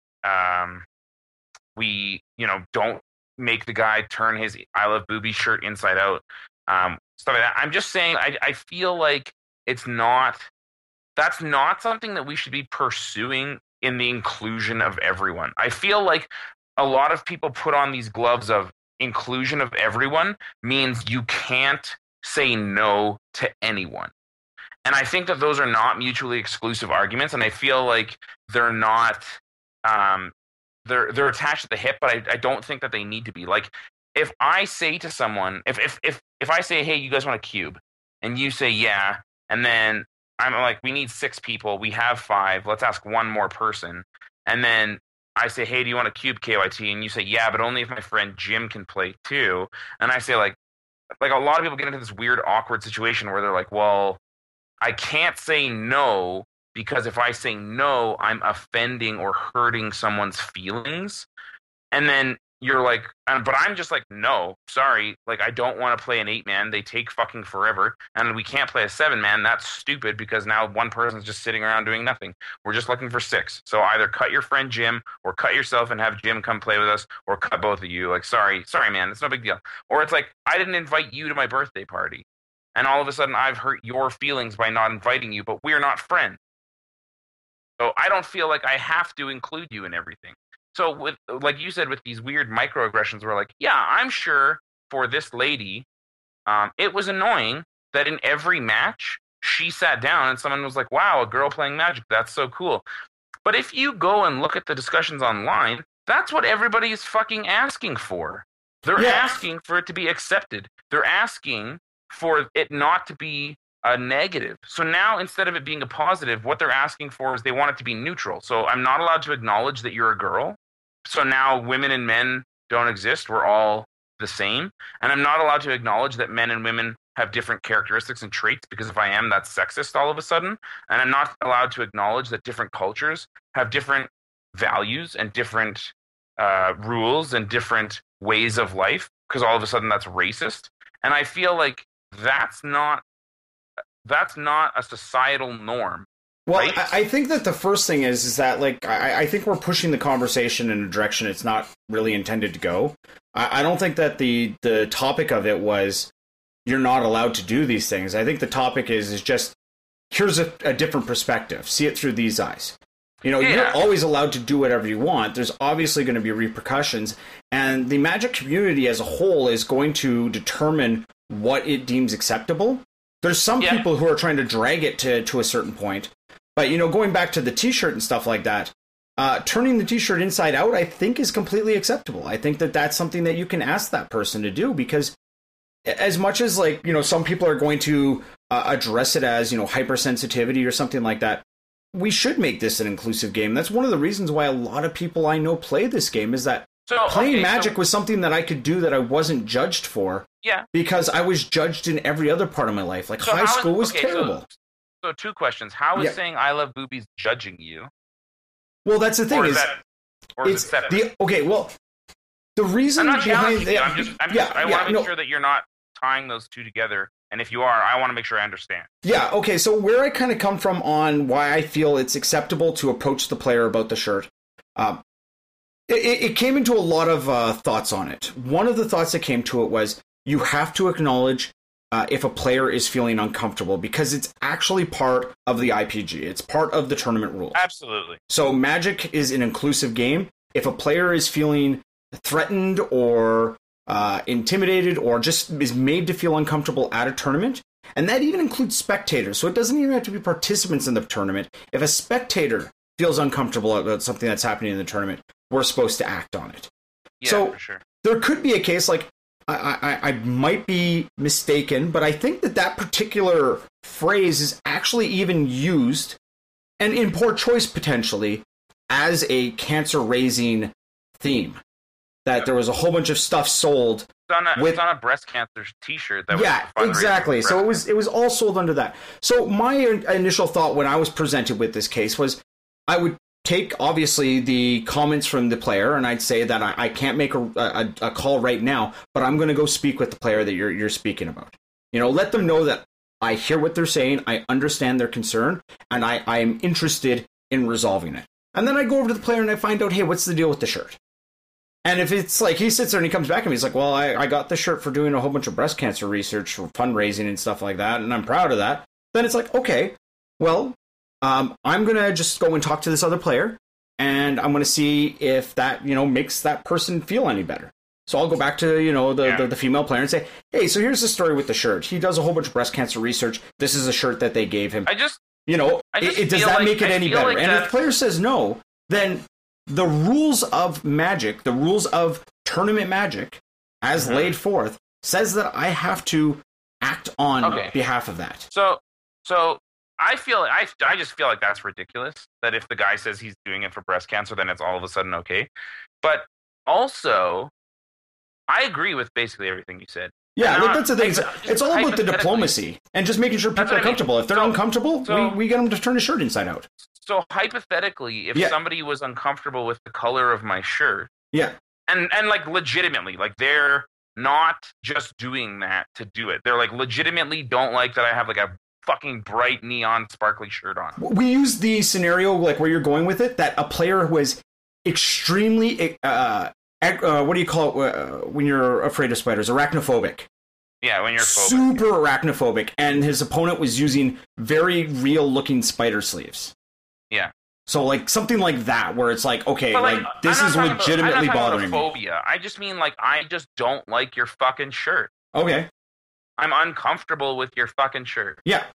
we, don't make the guy turn his I Love Boobies shirt inside out, stuff like that. I'm just saying, I feel like that's not something that we should be pursuing in the inclusion of everyone. I feel like a lot of people put on these gloves of inclusion of everyone means you can't say no to anyone. And I think that those are not mutually exclusive arguments, and I feel like they're not they're attached at the hip, but I don't think that they need to be. Like, if I say to someone, if I say, hey, you guys want a cube, and you say yeah, and then I'm like, we need 6 people, we have 5, let's ask one more person, and then I say, hey, do you want a cube, KYT? And you say yeah, but only if my friend Jim can play too. And I say like a lot of people get into this weird awkward situation where they're like, well, I can't say no, because if I say no, I'm offending or hurting someone's feelings. And then you're like, but I'm just like, no, sorry. Like, I don't want to play an 8-man. They take fucking forever. And we can't play a 7-man. That's stupid, because now one person's just sitting around doing nothing. We're just looking for 6. So either cut your friend Jim, or cut yourself and have Jim come play with us, or cut both of you. Like, sorry, man. It's no big deal. Or it's like, I didn't invite you to my birthday party, and all of a sudden I've hurt your feelings by not inviting you, but we're not friends. So I don't feel like I have to include you in everything. So with, like you said, with these weird microaggressions, we're like, yeah, I'm sure for this lady, it was annoying that in every match she sat down and someone was like, wow, a girl playing Magic, that's so cool. But if you go and look at the discussions online, that's what everybody is fucking asking for. They're asking for it to be accepted. They're asking for it not to be a negative. So now, instead of it being a positive, what they're asking for is they want it to be neutral. So I'm not allowed to acknowledge that you're a girl. So now women and men don't exist. We're all the same. And I'm not allowed to acknowledge that men and women have different characteristics and traits, because if I am, that's sexist all of a sudden. And I'm not allowed to acknowledge that different cultures have different values and different rules and different ways of life, because all of a sudden that's racist. And I feel like that's not a societal norm. Well, right? I think that the first thing is that, like, I think we're pushing the conversation in a direction it's not really intended to go. I don't think that the topic of it was you're not allowed to do these things. I think the topic is just, here's a different perspective. See it through these eyes. You know, you're always allowed to do whatever you want. There's obviously going to be repercussions, and the Magic community as a whole is going to determine what it deems acceptable. There's some people who are trying to drag it to a certain point. But, you know, going back to the T-shirt and stuff like that, turning the T-shirt inside out, I think, is completely acceptable. I think that that's something that you can ask that person to do, because as much as, like, you know, some people are going to address it as, you know, hypersensitivity or something like that, we should make this an inclusive game. That's one of the reasons why a lot of people I know play this game, is that playing Magic was something that I could do that I wasn't judged for. Yeah. Because I was judged in every other part of my life. Like, high school was terrible. So 2 questions. How is saying I love boobies judging you? Well, that's the thing. Or is it separate? The reason I'm not behind you. I want to make sure that you're not tying those two together. And if you are, I want to make sure I understand. Yeah, okay. So where I kind of come from on why I feel it's acceptable to approach the player about the shirt, it came into a lot of thoughts on it. One of the thoughts that came to it was, you have to acknowledge if a player is feeling uncomfortable, because it's actually part of the IPG. It's part of the tournament rules. Absolutely. So Magic is an inclusive game. If a player is feeling threatened or intimidated, or just is made to feel uncomfortable at a tournament, and that even includes spectators, so it doesn't even have to be participants in the tournament. If a spectator feels uncomfortable about something that's happening in the tournament, we're supposed to act on it. Yeah, so for sure. There could be a case, like, I might be mistaken, but I think that particular phrase is actually even used, and in poor choice potentially, as a cancer-raising theme. That there was a whole bunch of stuff sold. It's on a breast cancer T-shirt. That was exactly. So it was all sold under that. So my initial thought when I was presented with this case was, I would take, obviously, the comments from the player, and I'd say that I can't make a call right now, but I'm going to go speak with the player that you're speaking about. You know, let them know that I hear what they're saying, I understand their concern, and I am interested in resolving it. And then I go over to the player and I find out, hey, what's the deal with the shirt? And if it's like, he sits there and he comes back and he's like, well, I got the shirt for doing a whole bunch of breast cancer research for fundraising and stuff like that, and I'm proud of that. Then it's like, okay, well, I'm going to just go and talk to this other player, and I'm going to see if that, you know, makes that person feel any better. So I'll go back to, the female player and say, hey, so here's the story with the shirt. He does a whole bunch of breast cancer research. This is a shirt that they gave him. Does that make it any better? And if the player says no, then the rules of Magic, the rules of tournament Magic, as laid forth, says that I have to act on behalf of that. So I just feel like that's ridiculous. That if the guy says he's doing it for breast cancer, then it's all of a sudden okay. But also, I agree with basically everything you said. Yeah, that's the thing. It's all about the diplomacy and just making sure people are comfortable. If they're uncomfortable, we get them to turn a shirt inside out. So hypothetically, if somebody was uncomfortable with the color of my shirt, and like legitimately, like they're not just doing that to do it. They're like legitimately don't like that I have like a fucking bright neon sparkly shirt on. We use the scenario like where you're going with it, that a player was extremely what do you call it when you're afraid of spiders? Arachnophobic. Yeah, when you're phobic. Super arachnophobic, and his opponent was using very real looking spider sleeves. Yeah. So like something like that, where it's like, okay, like this is legitimately bothering me. Phobia. I just mean like I just don't like your fucking shirt. Okay. I'm uncomfortable with your fucking shirt. Yeah.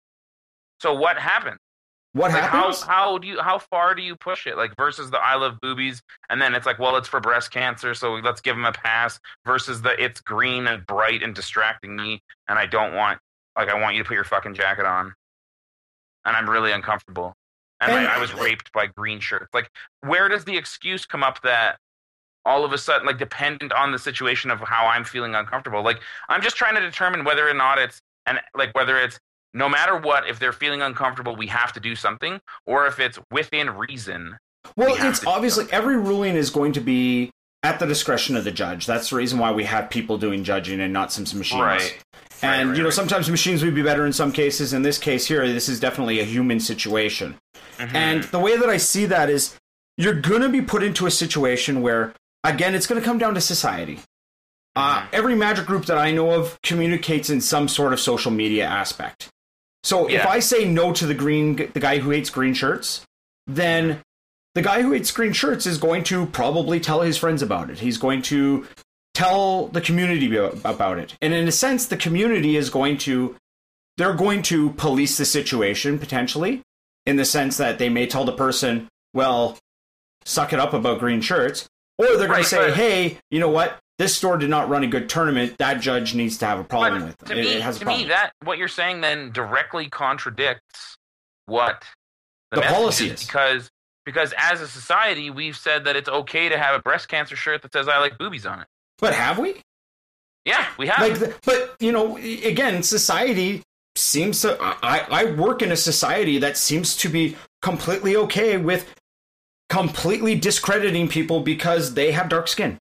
So what happened? What happens? How far do you push it? Like versus the I love boobies, and then it's like, well, it's for breast cancer, so let's give him a pass. Versus the it's green and bright and distracting me, and I want you to put your fucking jacket on, and I'm really uncomfortable. And I was raped by green shirts. Like, where does the excuse come up that all of a sudden, like, dependent on the situation of how I'm feeling uncomfortable? Like, I'm just trying to determine whether or not whether it's no matter what, if they're feeling uncomfortable, we have to do something, or if it's within reason. Well, it's obviously every ruling is going to be at the discretion of the judge. That's the reason why we have people doing judging and not some machines. Right. And, sometimes machines would be better in some cases. In this case here, this is definitely a human situation. Mm-hmm. And the way that I see that is you're going to be put into a situation where, again, it's going to come down to society. Every Magic group that I know of communicates in some sort of social media aspect. So if I say no to the guy who hates green shirts, then the guy who hates green shirts is going to probably tell his friends about it. He's going to tell the community about it. And in a sense, the community they're going to police the situation, potentially, in the sense that they may tell the person, well, suck it up about green shirts. Or they're going to say, hey, you know what? This store did not run a good tournament. That judge needs to have a problem with it. It has a problem. To me, what you're saying then directly contradicts what the policy is. Because as a society, we've said that it's okay to have a breast cancer shirt that says I like boobies on it. But have we? Yeah, we have. But again, society seems to... I work in a society that seems to be completely okay with completely discrediting people because they have dark skin.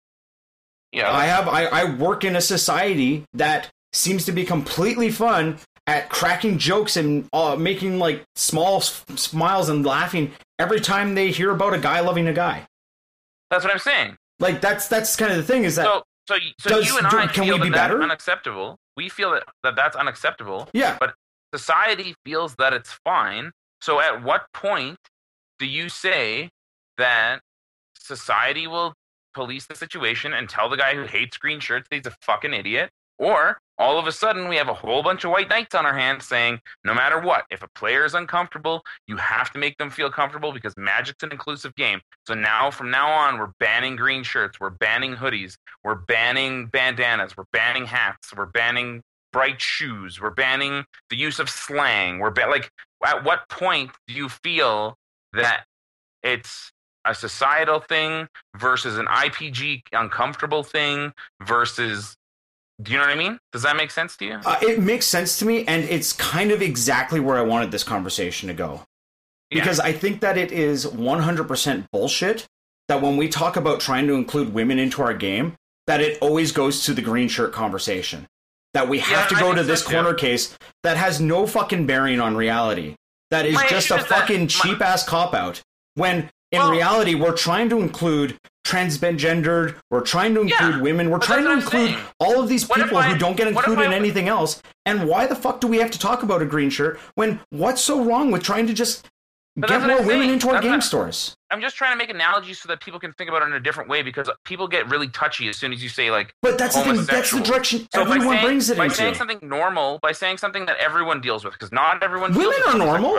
Yeah, I work in a society that seems to be completely fun at cracking jokes and making like small smiles and laughing every time they hear about a guy loving a guy. That's what I'm saying. Like that's kind of the thing is that. So you and I feel that that's unacceptable. We feel that that's unacceptable. Yeah. But society feels that it's fine. So at what point do you say that society will police the situation and tell the guy who hates green shirts that he's a fucking idiot? Or all of a sudden we have a whole bunch of white knights on our hands saying, no matter what, if a player is uncomfortable, you have to make them feel comfortable because Magic's an inclusive game. So from now on, we're banning green shirts, we're banning hoodies, we're banning bandanas, we're banning hats, we're banning bright shoes, we're banning the use of slang. At what point do you feel that it's a societal thing versus an IPG uncomfortable thing versus... Do you know what I mean? Does that make sense to you? It makes sense to me, and it's kind of exactly where I wanted this conversation to go. Because I think that it is 100% bullshit that when we talk about trying to include women into our game, that it always goes to the green shirt conversation. That we have to go to this corner case that has no fucking bearing on reality. That is just a fucking cheap-ass cop-out. When... In reality, we're trying to include transgendered, we're trying to include women, we're trying to include all of these people who don't get included in anything else. And why the fuck do we have to talk about a green shirt when what's so wrong with trying to just get more women into our game stores. I'm just trying to make analogies so that people can think about it in a different way, because people get really touchy as soon as you say, like, but that's the thing. That's the direction everyone brings it into. By saying something normal, by saying something that everyone deals with, because not everyone deals women with are normal.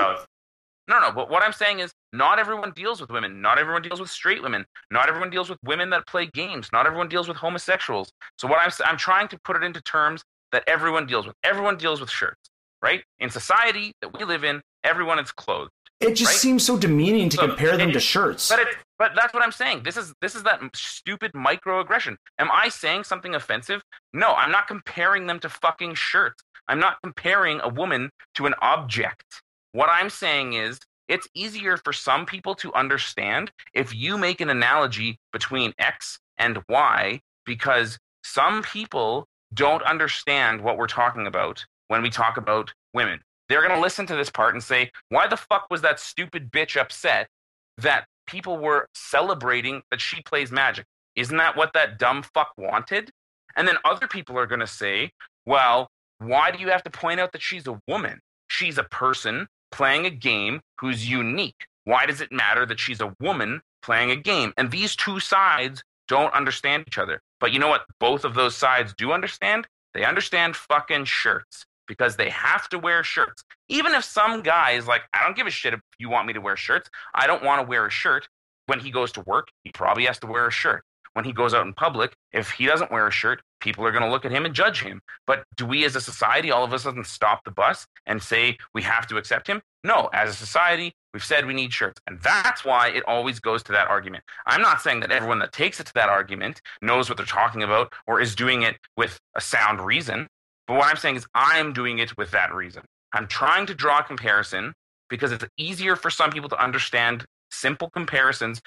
No, but what I'm saying is not everyone deals with women. Not everyone deals with straight women. Not everyone deals with women that play games. Not everyone deals with homosexuals. So what I'm trying to put it into terms that everyone deals with. Everyone deals with shirts, right? In society that we live in, everyone is clothed. It just seems so demeaning to compare them to shirts. But that's what I'm saying. This is that stupid microaggression. Am I saying something offensive? No, I'm not comparing them to fucking shirts. I'm not comparing a woman to an object. What I'm saying is it's easier for some people to understand if you make an analogy between X and Y, because some people don't understand what we're talking about when we talk about women. They're going to listen to this part and say, why the fuck was that stupid bitch upset that people were celebrating that she plays Magic? Isn't that what that dumb fuck wanted? And then other people are going to say, well, why do you have to point out that she's a woman? She's a person playing a game who's unique. Why does it matter that she's a woman playing a game? And these two sides don't understand each other. But you know what both of those sides do understand? They understand fucking shirts. Because they have to wear shirts. Even if some guy is like, I don't give a shit if you want me to wear shirts. I don't want to wear a shirt. When he goes to work, he probably has to wear a shirt. When he goes out in public, if he doesn't wear a shirt, people are going to look at him and judge him. But do we as a society all of a sudden stop the bus and say we have to accept him? No, as a society, we've said we need shirts. And that's why it always goes to that argument. I'm not saying that everyone that takes it to that argument knows what they're talking about or is doing it with a sound reason. But what I'm saying is I'm doing it with that reason. I'm trying to draw a comparison because it's easier for some people to understand simple comparisons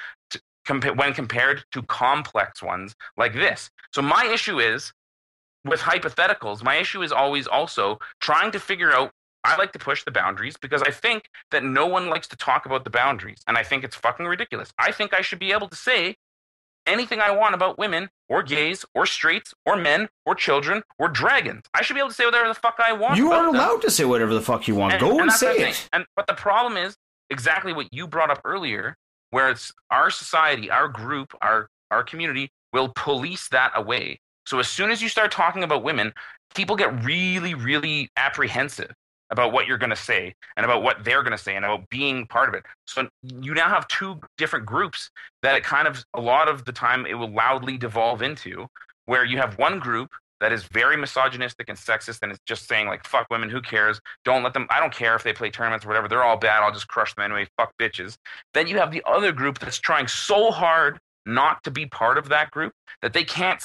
when compared to complex ones like this. So my issue is, with hypotheticals, my issue is always also trying to figure out, I like to push the boundaries because I think that no one likes to talk about the boundaries. And I think it's fucking ridiculous. I think I should be able to say anything I want about women or gays or straights or men or children or dragons. I should be able to say whatever the fuck I want. You are allowed to say whatever the fuck you want. Go and say it. But the problem is exactly what you brought up earlier, where it's our society, our group, our community will police that away. So as soon as you start talking about women, people get really, really apprehensive about what you're going to say and about what they're going to say and about being part of it. So you now have two different groups that it kind of, a lot of the time, it will loudly devolve into, where you have one group that is very misogynistic and sexist and is just saying, like, fuck women, who cares? Don't let them, I don't care if they play tournaments or whatever, they're all bad, I'll just crush them anyway, fuck bitches. Then you have the other group that's trying so hard not to be part of that group that they can't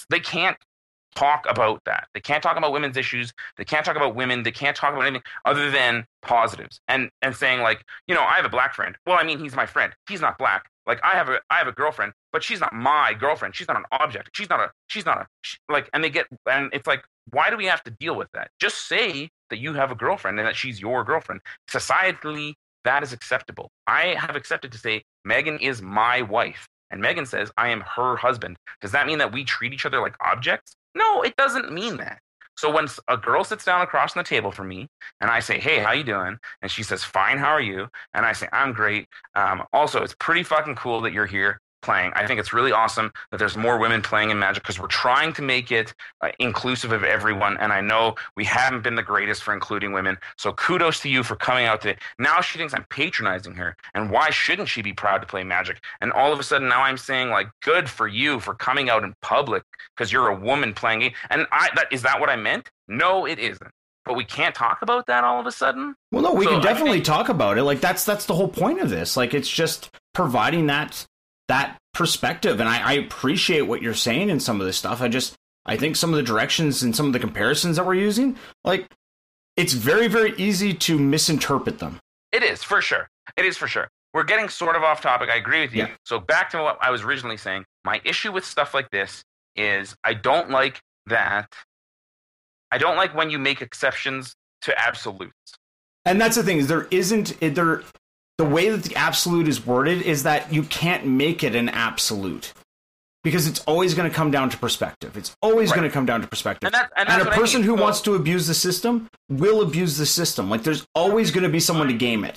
talk about that. They can't talk about women's issues. They can't talk about women. They can't talk about anything other than positives. And saying, like, you know, I have a black friend. Well, I mean, he's my friend. He's not black. Like, I have a girlfriend, but she's not my girlfriend. She's not an object. And it's like, why do we have to deal with that? Just say that you have a girlfriend and that she's your girlfriend. Societally, that is acceptable. I have accepted to say, Megan is my wife. And Megan says, I am her husband. Does that mean that we treat each other like objects? No, it doesn't mean that. So when a girl sits down across the table from me and I say, hey, how you doing? And she says, fine, how are you? And I say, I'm great. Also, it's pretty fucking cool that you're here playing. I think it's really awesome that there's more women playing in Magic because we're trying to make it inclusive of everyone. And I know we haven't been the greatest for including women. So kudos to you for coming out today. Now she thinks I'm patronizing her. And why shouldn't she be proud to play Magic? And all of a sudden now I'm saying, like, good for you for coming out in public because you're a woman playing it. And is that what I meant? No, it isn't. But we can't talk about that all of a sudden? Well, no, we can definitely talk about it. Like, that's the whole point of this. Like, it's just providing that perspective, and I appreciate what you're saying in some of this stuff. I think some of the directions and some of the comparisons that we're using, like, it's very, very easy to misinterpret them. It is, for sure. We're getting sort of off topic. I agree with you. Yeah. So back to what I was originally saying. My issue with stuff like this is I don't like when you make exceptions to absolutes. And that's the thing, is the way that the absolute is worded is that you can't make it an absolute. Because it's always going to come down to perspective. It's always going to come down to perspective. And a person who wants to abuse the system will abuse the system. Like, there's always going to be someone to game it.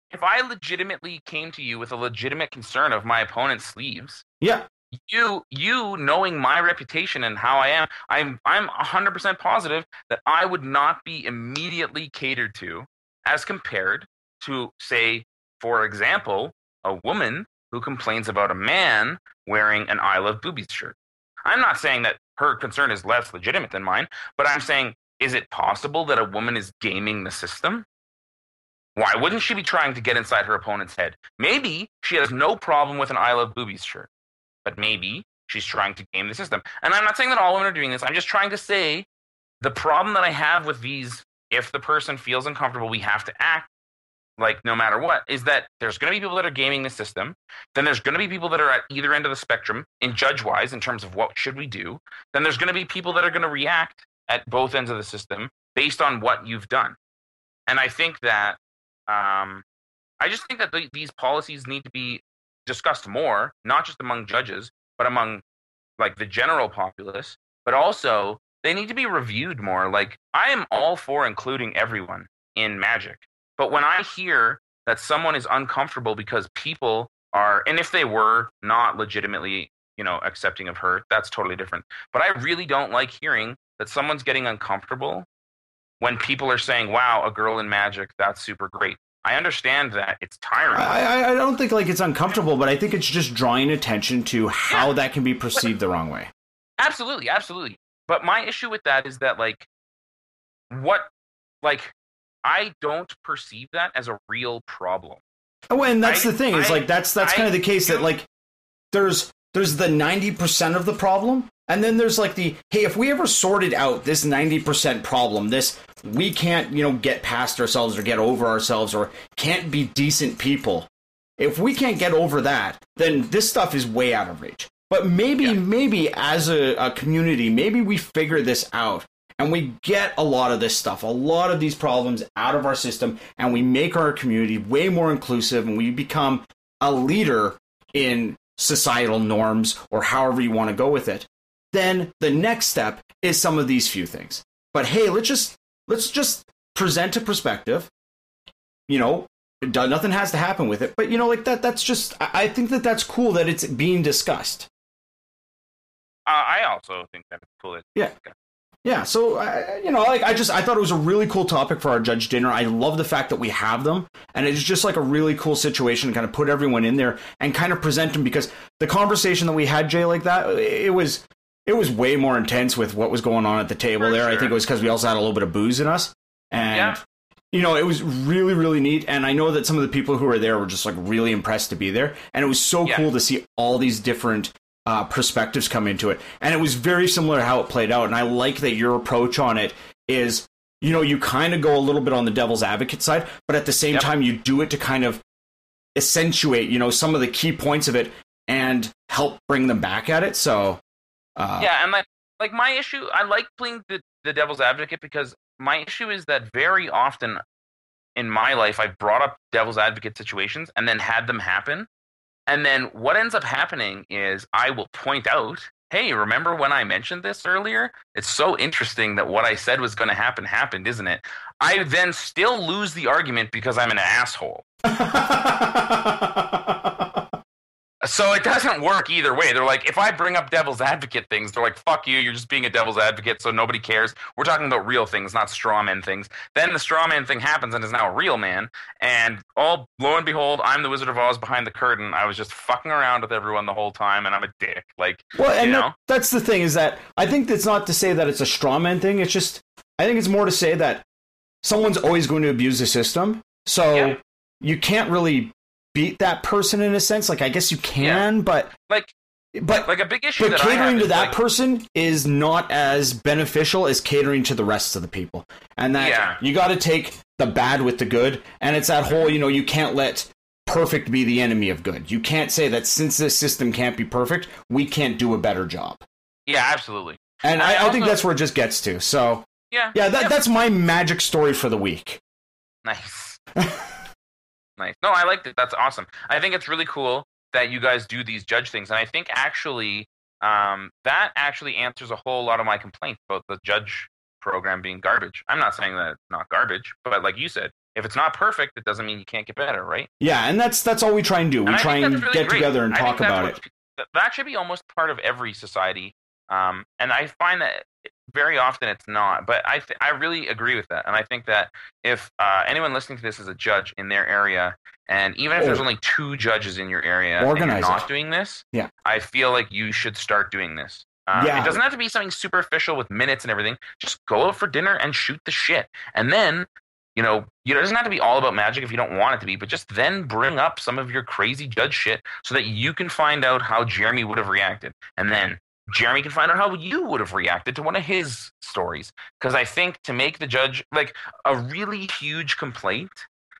if I legitimately came to you with a legitimate concern of my opponent's sleeves, Yeah. you knowing my reputation and how I am, I'm 100% positive that I would not be immediately catered to as compared to, say, for example, a woman who complains about a man wearing an I Love Boobies shirt. I'm not saying that her concern is less legitimate than mine, but I'm saying, is it possible that a woman is gaming the system? Why wouldn't she be trying to get inside her opponent's head? Maybe she has no problem with an I Love Boobies shirt, but maybe she's trying to game the system. And I'm not saying that all women are doing this. I'm just trying to say the problem that I have with these, if the person feels uncomfortable, we have to act like no matter what, is that there's going to be people that are gaming the system. Then there's going to be people that are at either end of the spectrum in judge-wise in terms of what should we do. Then there's going to be people that are going to react at both ends of the system based on what you've done. And I think that I just think that these policies need to be discussed more, not just among judges, but among like the general populace, but also they need to be reviewed more. Like, I am all for including everyone in Magic. But when I hear that someone is uncomfortable because people are, and if they were not legitimately, accepting of her, that's totally different. But I really don't like hearing that someone's getting uncomfortable when people are saying, wow, a girl in Magic, that's super great. I understand that it's tiring. I don't think like it's uncomfortable, but I think it's just drawing attention to how that can be perceived the wrong way. Absolutely, absolutely. But my issue with that is that I don't perceive that as a real problem. Oh, and that's the thing. Is that's kind of the case that like there's the 90% of the problem, and then there's like the, hey, if we ever sorted out this 90% problem, this we can't get past ourselves or get over ourselves or can't be decent people. If we can't get over that, then this stuff is way out of reach. But maybe as a community, maybe we figure this out. And we get a lot of this stuff, a lot of these problems out of our system, and we make our community way more inclusive, and we become a leader in societal norms, or however you want to go with it. Then the next step is some of these few things. But hey, let's just present a perspective. Nothing has to happen with it, but that's just, I think that's cool that it's being discussed. I also think that it's cool. Yeah, so, I thought it was a really cool topic for our judge dinner. I love the fact that we have them, and it's just like a really cool situation to kind of put everyone in there and kind of present them, because the conversation that we had, Jay, like that, it was way more intense with what was going on at the table there. Sure. I think it was because we also had a little bit of booze in us, and, it was really, really neat, and I know that some of the people who were there were just, like, really impressed to be there, and it was so cool to see all these different perspectives come into it. And it was very similar to how it played out. And I like that your approach on it is, you kind of go a little bit on the devil's advocate side, but at the same time, you do it to kind of accentuate, some of the key points of it and help bring them back at it. So, and like my issue, I like playing the devil's advocate because my issue is that very often in my life, I've brought up devil's advocate situations and then had them happen. And then what ends up happening is I will point out, hey, remember when I mentioned this earlier? It's so interesting that what I said was going to happen happened, isn't it? I then still lose the argument because I'm an asshole. So it doesn't work either way. They're like, if I bring up devil's advocate things, they're like, fuck you, you're just being a devil's advocate, so nobody cares. We're talking about real things, not straw man things. Then the straw man thing happens and is now a real man. And lo and behold, I'm the Wizard of Oz behind the curtain. I was just fucking around with everyone the whole time, and I'm a dick. That's the thing, is that I think it's not to say that it's a straw man thing. It's just, I think it's more to say that someone's always going to abuse the system. So you can't really beat that person in a sense. Like, I guess you can, but a big issue. But catering to that person is not as beneficial as catering to the rest of the people, and that you got to take the bad with the good. And it's that whole, you can't let perfect be the enemy of good. You can't say that since this system can't be perfect, we can't do a better job. Yeah, absolutely. And I think that's where it just gets to. So that's my Magic story for the week. Nice. Nice. No, I liked it. That's awesome. I think it's really cool that you guys do these judge things. And I think actually that actually answers a whole lot of my complaints about the judge program being garbage. I'm not saying that it's not garbage, but like you said, if it's not perfect, it doesn't mean you can't get better, right? Yeah, and that's all we try and do. We try and really get together and talk about it. That should be almost part of every society. And I find that very often it's not. But I really agree with that. And I think that if anyone listening to this is a judge in their area, and even if there's only 2 judges in your area and you're not doing this, I feel like you should start doing this. It doesn't have to be something super official with minutes and everything. Just go out for dinner and shoot the shit. And then, you know, it doesn't have to be all about Magic if you don't want it to be, but just then bring up some of your crazy judge shit so that you can find out how Jeremy would have reacted. And then Jeremy can find out how you would have reacted to one of his stories. Because I think to make the judge, like, a really huge complaint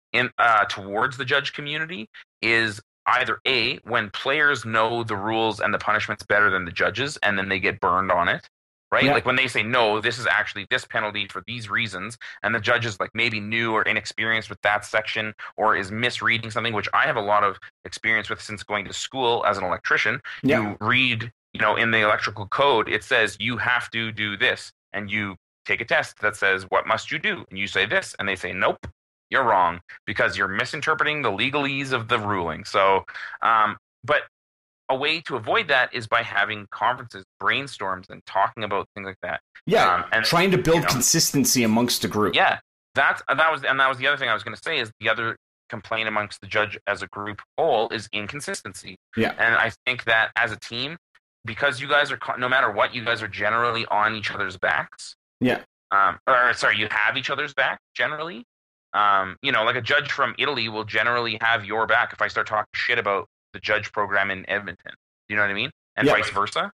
towards the judge community is either A, when players know the rules and the punishments better than the judges, and then they get burned on it. Right? Yeah. Like when they say, no, this is actually this penalty for these reasons, and the judge is like maybe new or inexperienced with that section or is misreading something, which I have a lot of experience with since going to school as an electrician. Yeah. You read, you know, in the electrical code, it says you have to do this, and you take a test that says, what must you do? And you say this, and they say, nope, you're wrong because you're misinterpreting the legalese of the ruling. So, but a way to avoid that is by having conferences, brainstorms, and talking about things like that. Yeah, and trying to build consistency amongst the group. Yeah, that was the other thing I was going to say is the other complaint amongst the judge as a group whole is inconsistency. Yeah, and I think that as a team, because you guys are no matter what, you guys are generally on each other's backs. Yeah. You have each other's back generally. You know, like a judge from Italy will generally have your back if I start talking shit about the judge program in Edmonton. You know what I mean? And vice versa.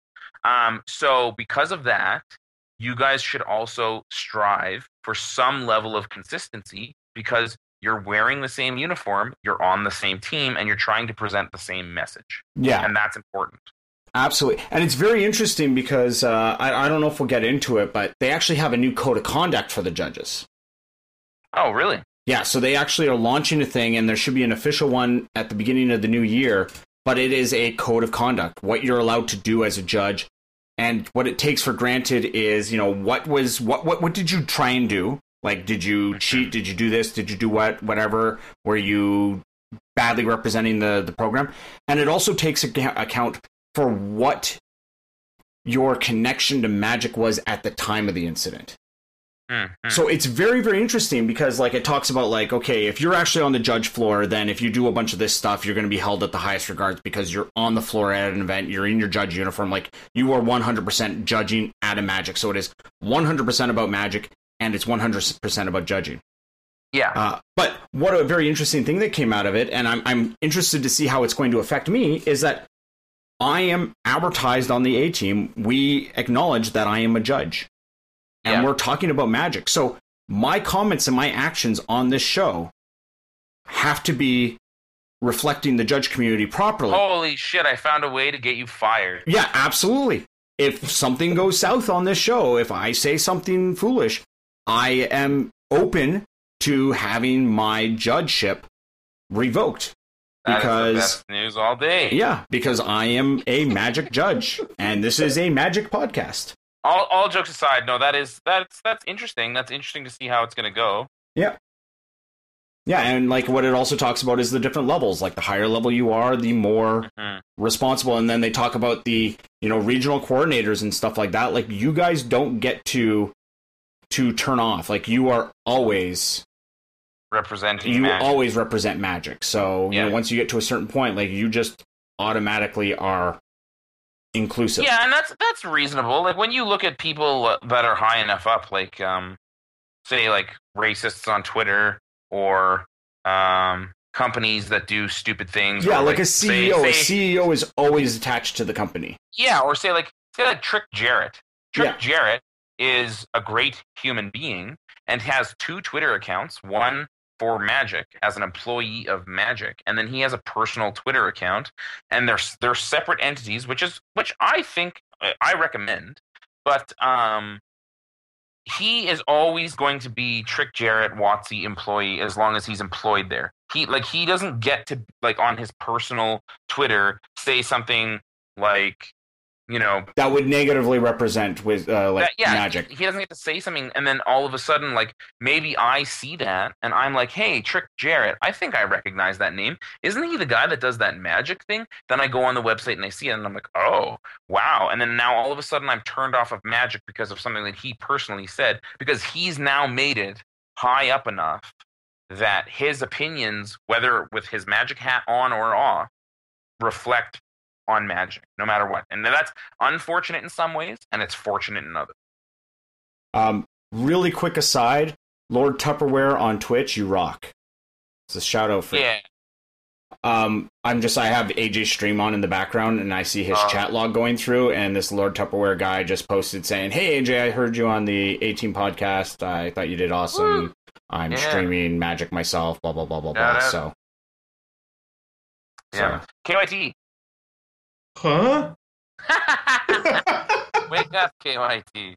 So because of that, you guys should also strive for some level of consistency because you're wearing the same uniform, you're on the same team, and you're trying to present the same message. Yeah. And that's important. Absolutely. And it's very interesting because I don't know if we'll get into it, but they actually have a new code of conduct for the judges. Oh, really? Yeah, so they actually are launching a thing, and there should be an official one at the beginning of the new year, but it is a code of conduct, what you're allowed to do as a judge, and what it takes for granted is, you know, what did you try and do? Like, did you cheat? Did you do this? Did you do whatever? Were you badly representing the program? And it also takes account for what your connection to Magic was at the time of the incident. So it's very, very interesting because, like, it talks about, like, okay, if you're actually on the judge floor, then if you do a bunch of this stuff, you're going to be held at the highest regards because you're on the floor at an event, you're in your judge uniform, like, you are 100% judging at a Magic. So it is 100% about Magic, and it's 100% about judging. Yeah. But what a very interesting thing that came out of it, and I'm interested to see how it's going to affect me, is that I am advertised on the A-team. We acknowledge that I am a judge. And we're talking about Magic. So my comments and my actions on this show have to be reflecting the judge community properly. Holy shit, I found a way to get you fired. Yeah, absolutely. If something goes south on this show, if I say something foolish, I am open to having my judgeship revoked. That is the best news all day. Yeah, because I am a Magic judge, and this is a Magic podcast. All jokes aside, no, that's interesting. That's interesting to see how it's going to go. Yeah. Yeah, and like what it also talks about is the different levels. Like the higher level you are, the more responsible. And then they talk about the, you know, regional coordinators and stuff like that. Like you guys don't get to turn off. Like you are always representing Magic. Always represent Magic. So, you know, once you get to a certain point, like you just automatically are inclusive. Yeah, and that's reasonable. Like when you look at people that are high enough up, like say like racists on Twitter or companies that do stupid things. Yeah, like a CEO. A CEO is always attached to the company. Yeah, or say like Trick Jarrett. Trick Jarrett is a great human being and has 2 Twitter accounts, one for Magic as an employee of Magic, and then he has a personal Twitter account, and they're separate entities, which I think I recommend, but he is always going to be Trick Jarrett WotC employee as long as he's employed there. He doesn't get to, like, on his personal Twitter say something like that would negatively represent with Magic. He doesn't get to say something, and then all of a sudden, like, maybe I see that, and I'm like, hey, Trick Jarrett, I think I recognize that name. Isn't he the guy that does that Magic thing? Then I go on the website and I see it, and I'm like, oh, wow. And then now all of a sudden I'm turned off of Magic because of something that he personally said, because he's now made it high up enough that his opinions, whether with his Magic hat on or off, reflect on Magic, no matter what. And that's unfortunate in some ways, and it's fortunate in others. Really quick aside, Lord Tupperware on Twitch, you rock. It's a shout out for you. I have AJ stream on in the background, and I see his chat log going through, and this Lord Tupperware guy just posted saying, hey AJ, I heard you on the A-Team podcast. I thought you did awesome. Woo! I'm streaming Magic myself, blah, blah, blah, blah, blah. So. Yeah. KYT. Huh? Wake up, KYT.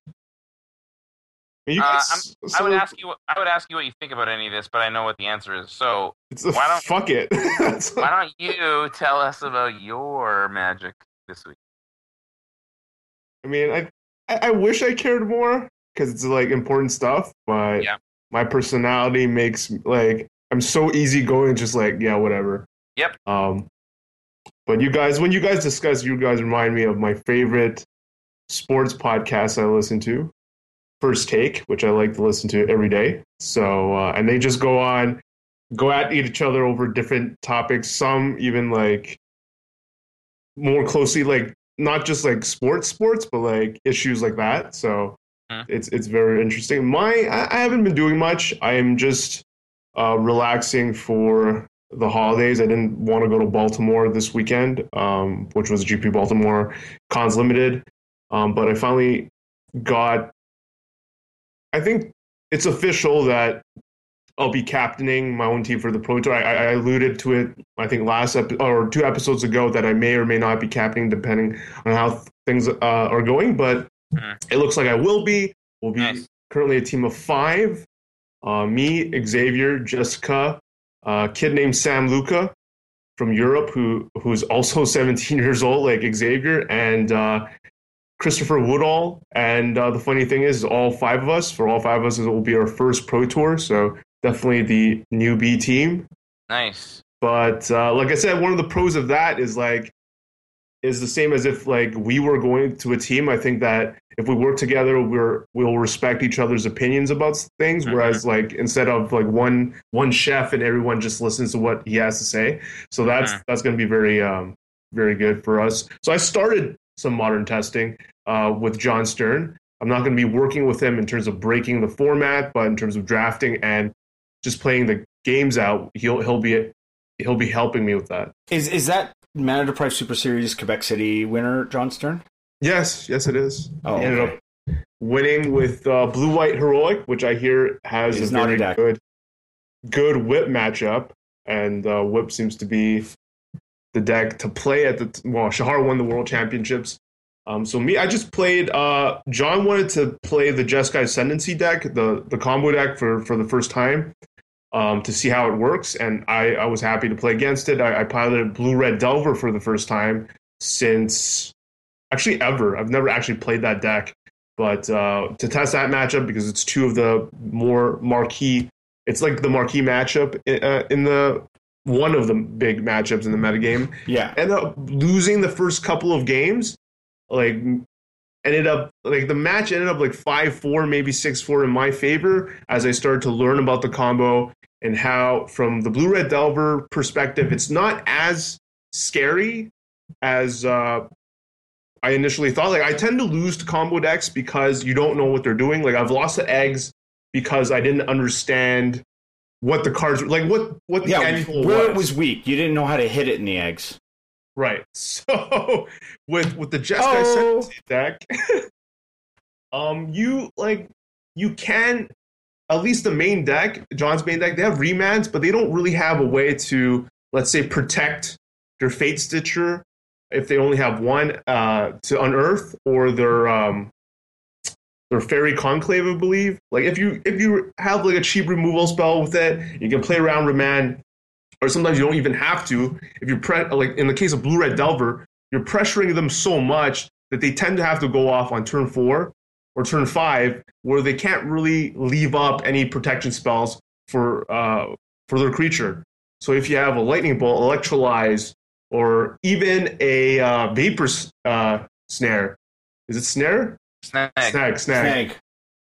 I would ask you what you think about any of this, but I know what the answer is. So fuck it. Why don't you tell us about your Magic this week? I mean, I wish I cared more because it's like important stuff, but my personality makes like I'm so easygoing, just like whatever. Yep. But when you guys discuss, you guys remind me of my favorite sports podcast I listen to, First Take, which I like to listen to every day. So, and they just go at each other over different topics. Some even like more closely, like not just like sports, but like issues like that. So it's very interesting. I haven't been doing much. I am just relaxing for the holidays. I didn't want to go to Baltimore this weekend, which was GP Baltimore Cons Limited. But I finally I think it's official that I'll be captaining my own team for the Pro Tour. I alluded to it, I think, last or 2 episodes ago, that I may or may not be captaining depending on how things are going. But it looks like I will be. We'll be currently a team of 5. Me, Xavier, Jessica, a kid named Sam Luca from Europe who's also 17 years old, like Xavier, and Christopher Woodall. And the funny thing is, all 5 of us, it will be our first Pro Tour, so definitely the newbie team. Nice. But like I said, one of the pros of that is the same as if like we were going to a team. I think that if we work together, we'll respect each other's opinions about things. Whereas like instead of like one chef and everyone just listens to what he has to say. So that's going to be very very good for us. So I started some modern testing with John Stern. I'm not going to be working with him in terms of breaking the format, but in terms of drafting and just playing the games out, he'll be helping me with that. Is that Mana Deprived Super Series Quebec City winner John Stern? Yes, it is. Oh, he ended up winning with Blue White Heroic, which I hear has a very good Whip matchup, and Whip seems to be the deck to play at Shahar won the World Championships. So I just played. John wanted to play the Jeskai Ascendancy deck, the combo deck for the first time, to see how it works, and I was happy to play against it. I piloted Blue Red Delver for the first time since actually ever. I've never actually played that deck, but to test that matchup, because it's 2 of the more marquee. It's like the marquee matchup in the one of the big matchups in the metagame. Yeah, ended up losing the first couple of games. The match ended up like 5-4, maybe 6-4 in my favor as I started to learn about the combo and how, from the Blue Red Delver perspective, it's not as scary as I initially thought. Like, I tend to lose to combo decks because you don't know what they're doing. Like, I've lost to eggs because I didn't understand what the cards were, like what the end goal where was. It was weak. You didn't know how to hit it in the eggs. Right. So with the Jeskai Ascendancy deck, you can, at least the main deck, John's main deck, they have remands, but they don't really have a way to, let's say, protect their Fate Stitcher if they only have one to unearth, or their Fairy Conclave, I believe. Like if you have like a cheap removal spell with it, you can play around remand. Or sometimes you don't even have to. If you like in the case of Blue Red Delver, you're pressuring them so much that they tend to have to go off on turn 4 or turn 5, where they can't really leave up any protection spells for their creature. So if you have a Lightning Bolt, Electrolyze, or even a Vapor Snare. Is it Snare? Snag.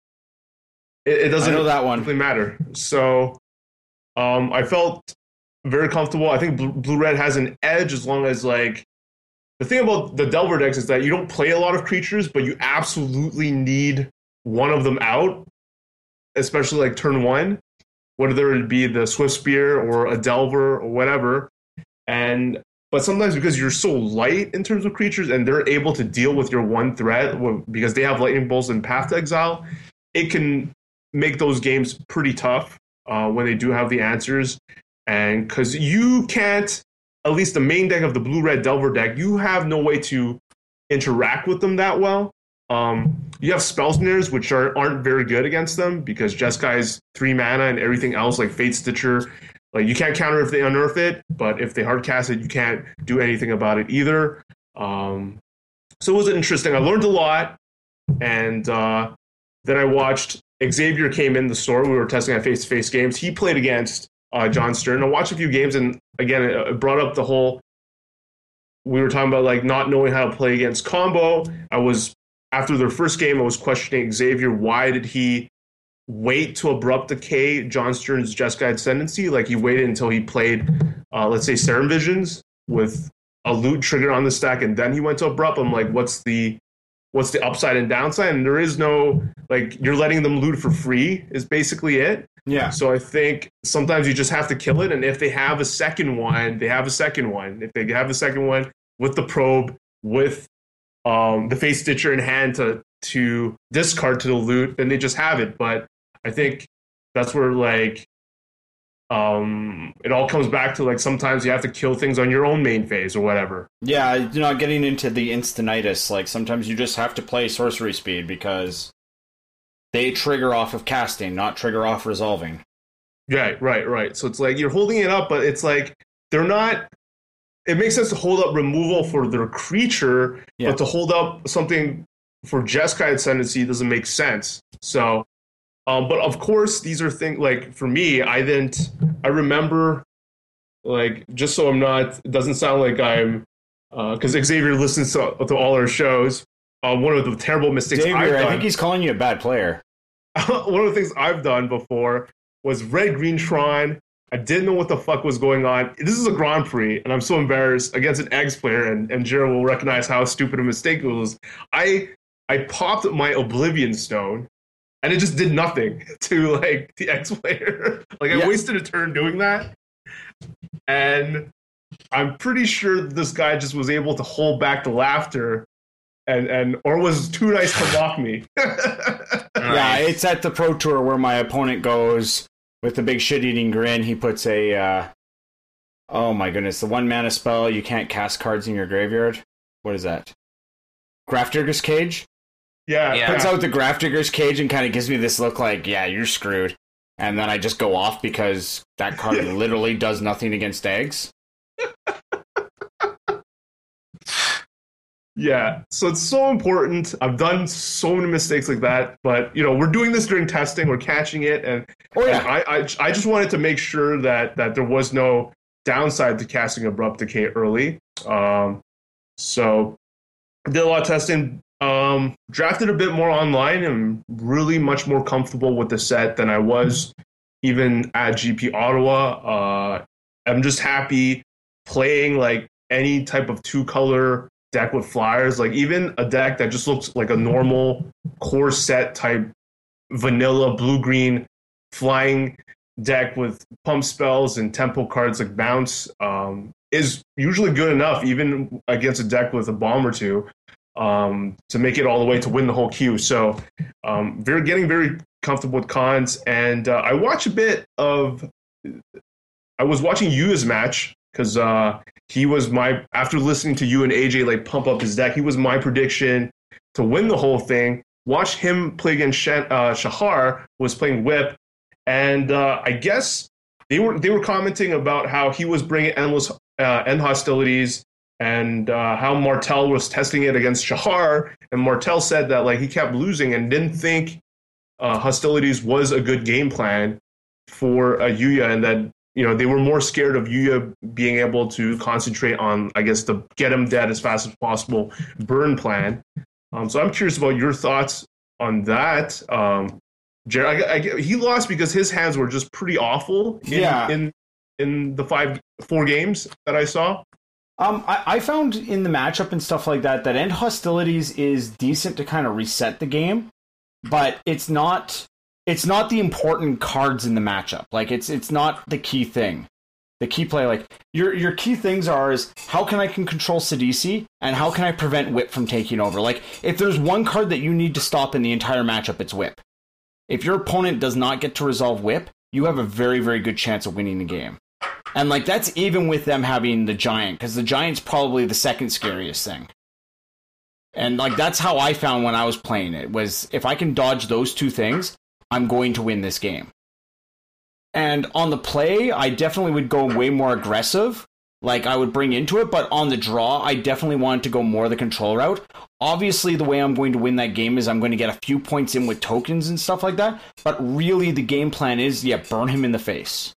It doesn't I know that one. really matter. So I felt very comfortable. I think Blue-Red has an edge as long as, like, the thing about the Delver decks is that you don't play a lot of creatures, but you absolutely need one of them out, especially like turn 1, whether it be the Swift Spear or a Delver or whatever. But sometimes because you're so light in terms of creatures and they're able to deal with your one threat because they have Lightning Bolts and Path to Exile, it can make those games pretty tough when they do have the answers. And because you can't, at least the main deck of the Blue-Red Delver deck, you have no way to interact with them that well. You have Spell Snares, which aren't very good against them because Jeskai 3 mana and everything else, like Fate Stitcher, like you can't counter if they unearth it, but if they hardcast it, you can't do anything about it either. So it was interesting. I learned a lot, and then I watched Xavier came in the store. We were testing at face-to-face games. He played against John Stern. I watched a few games, and again, it brought up the whole. We were talking about like not knowing how to play against combo. After their first game, I was questioning Xavier. Why did he wait to Abrupt Decay John Stern's Jeskai Ascendancy? Like he waited until he played, let's say, Serum Visions with a loot trigger on the stack, and then he went to Abrupt. I'm like, what's the upside and downside? And there is no, like, you're letting them loot for free is basically it. Yeah. So I think sometimes you just have to kill it, and if they have a second one, they have a second one. If they have a second one with the probe, with the Face Stitcher in hand to discard to the loot, then they just have it. But I think that's where, like, it all comes back to, like, sometimes you have to kill things on your own main phase or whatever. Yeah, you're not getting into the instinitis. Like, sometimes you just have to play sorcery speed because they trigger off of casting, not trigger off resolving. Yeah, right. So it's like you're holding it up, but it's like they're not. It makes sense to hold up removal for their creature, but to hold up something for Jeskai Ascendancy doesn't make sense. So, but of course, these are things like for me, I remember, like, just so I'm not, it doesn't sound like I'm, because Xavier listens to all our shows. One of the terrible mistakes I've done. I think he's calling you a bad player. One of the things I've done before was Red Green Tron. I didn't know what the fuck was going on. This is a Grand Prix, and I'm so embarrassed against an Eggs player, and Jared will recognize how stupid a mistake it was. I popped my Oblivion Stone, and it just did nothing to, like, the Eggs player. Like, I wasted a turn doing that, and I'm pretty sure this guy just was able to hold back the laughter or was too nice to mock me. Yeah, it's at the Pro Tour where my opponent goes with the big shit-eating grin. He puts a, oh my goodness, the 1 mana spell, you can't cast cards in your graveyard. What is that? Grafdigger's Cage? Yeah. Puts out the Grafdigger's Cage and kind of gives me this look like, yeah, you're screwed. And then I just go off because that card literally does nothing against eggs. Yeah, so it's so important. I've done so many mistakes like that, but, you know, we're doing this during testing. We're catching it, and I just wanted to make sure that there was no downside to casting Abrupt Decay early. So I did a lot of testing. Drafted a bit more online and really much more comfortable with the set than I was even at GP Ottawa. I'm just happy playing, like, any type of 2-color deck with flyers, like even a deck that just looks like a normal core set type vanilla blue-green flying deck with pump spells and tempo cards like bounce is usually good enough, even against a deck with a bomb or two, to make it all the way to win the whole queue. So getting very comfortable with cons, and I was watching Yuya's match because he was after listening to you and AJ like pump up his deck, he was my prediction to win the whole thing. Watch him play against Shahar, who was playing Whip, and I guess they were commenting about how he was bringing endless end hostilities and how Martel was testing it against Shahar, and Martel said that like he kept losing and didn't think Hostilities was a good game plan for Yuya, and that they were more scared of Yuya being able to concentrate on, I guess, the get him dead as fast as possible burn plan. So I'm curious about your thoughts on that. Jared, he lost because his hands were just pretty awful in the 4 games that I saw. I found in the matchup and stuff like that End Hostilities is decent to kind of reset the game, but it's not the important cards in the matchup. Like it's not the key thing. The key play, like your key things is how can I control Sidisi and how can I prevent Whip from taking over. Like if there's one card that you need to stop in the entire matchup, it's Whip. If your opponent does not get to resolve Whip, you have a very, very good chance of winning the game. And like that's even with them having the Giant, because the Giant's probably the second scariest thing. And like that's how I found when I was playing it, was if I can dodge those 2 things, I'm going to win this game. And on the play, I definitely would go way more aggressive. Like I would bring into it, but on the draw, I definitely wanted to go more the control route. Obviously, the way I'm going to win that game is I'm going to get a few points in with tokens and stuff like that. But really, the game plan is, burn him in the face.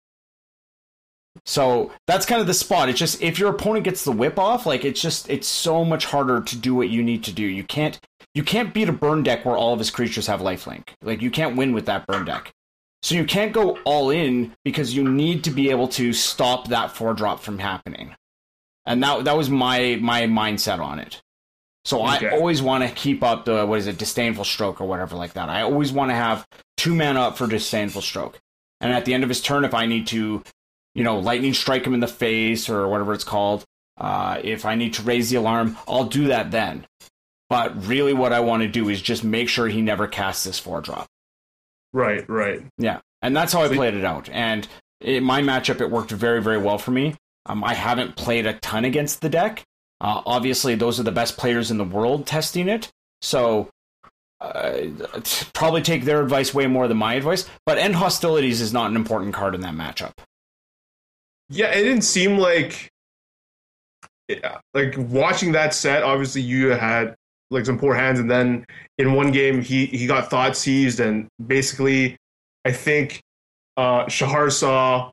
So that's kind of the spot. It's just if your opponent gets the whip off, like it's so much harder to do what you need to do. You can't beat a burn deck where all of his creatures have lifelink. Like you can't win with that burn deck. So you can't go all in because you need to be able to stop that 4-drop from happening. And that was my mindset on it. So okay. I always want to keep up the, Disdainful Stroke or whatever like that. I always want to have 2 mana up for Disdainful Stroke. And at the end of his turn, if I need to, lightning strike him in the face or whatever it's called, if I need to raise the alarm, I'll do that then. But really what I want to do is just make sure he never casts this 4-drop. Right. Yeah, and that's how I played it out. And in my matchup, it worked very, very well for me. I haven't played a ton against the deck. Obviously, those are the best players in the world testing it. So probably take their advice way more than my advice. But End Hostilities is not an important card in that matchup. Yeah, it didn't seem like watching that set, obviously you had like some poor hands, and then in one game he got thought seized, and basically I think Shahar saw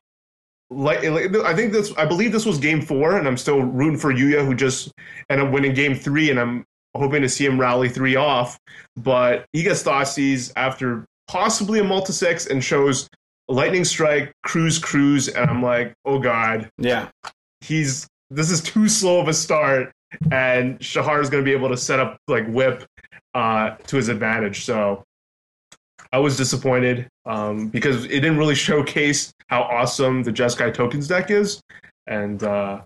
I believe this was game 4, and I'm still rooting for Yuya, who just ended up winning game 3, and I'm hoping to see him rally 3 off, but he gets thought seized after possibly a multi-6 and shows Lightning Strike, Cruise, and I'm like, oh god. Yeah. This is too slow of a start, and Shahar is going to be able to set up like Whip to his advantage. So I was disappointed because it didn't really showcase how awesome the Jeskai Tokens deck is. And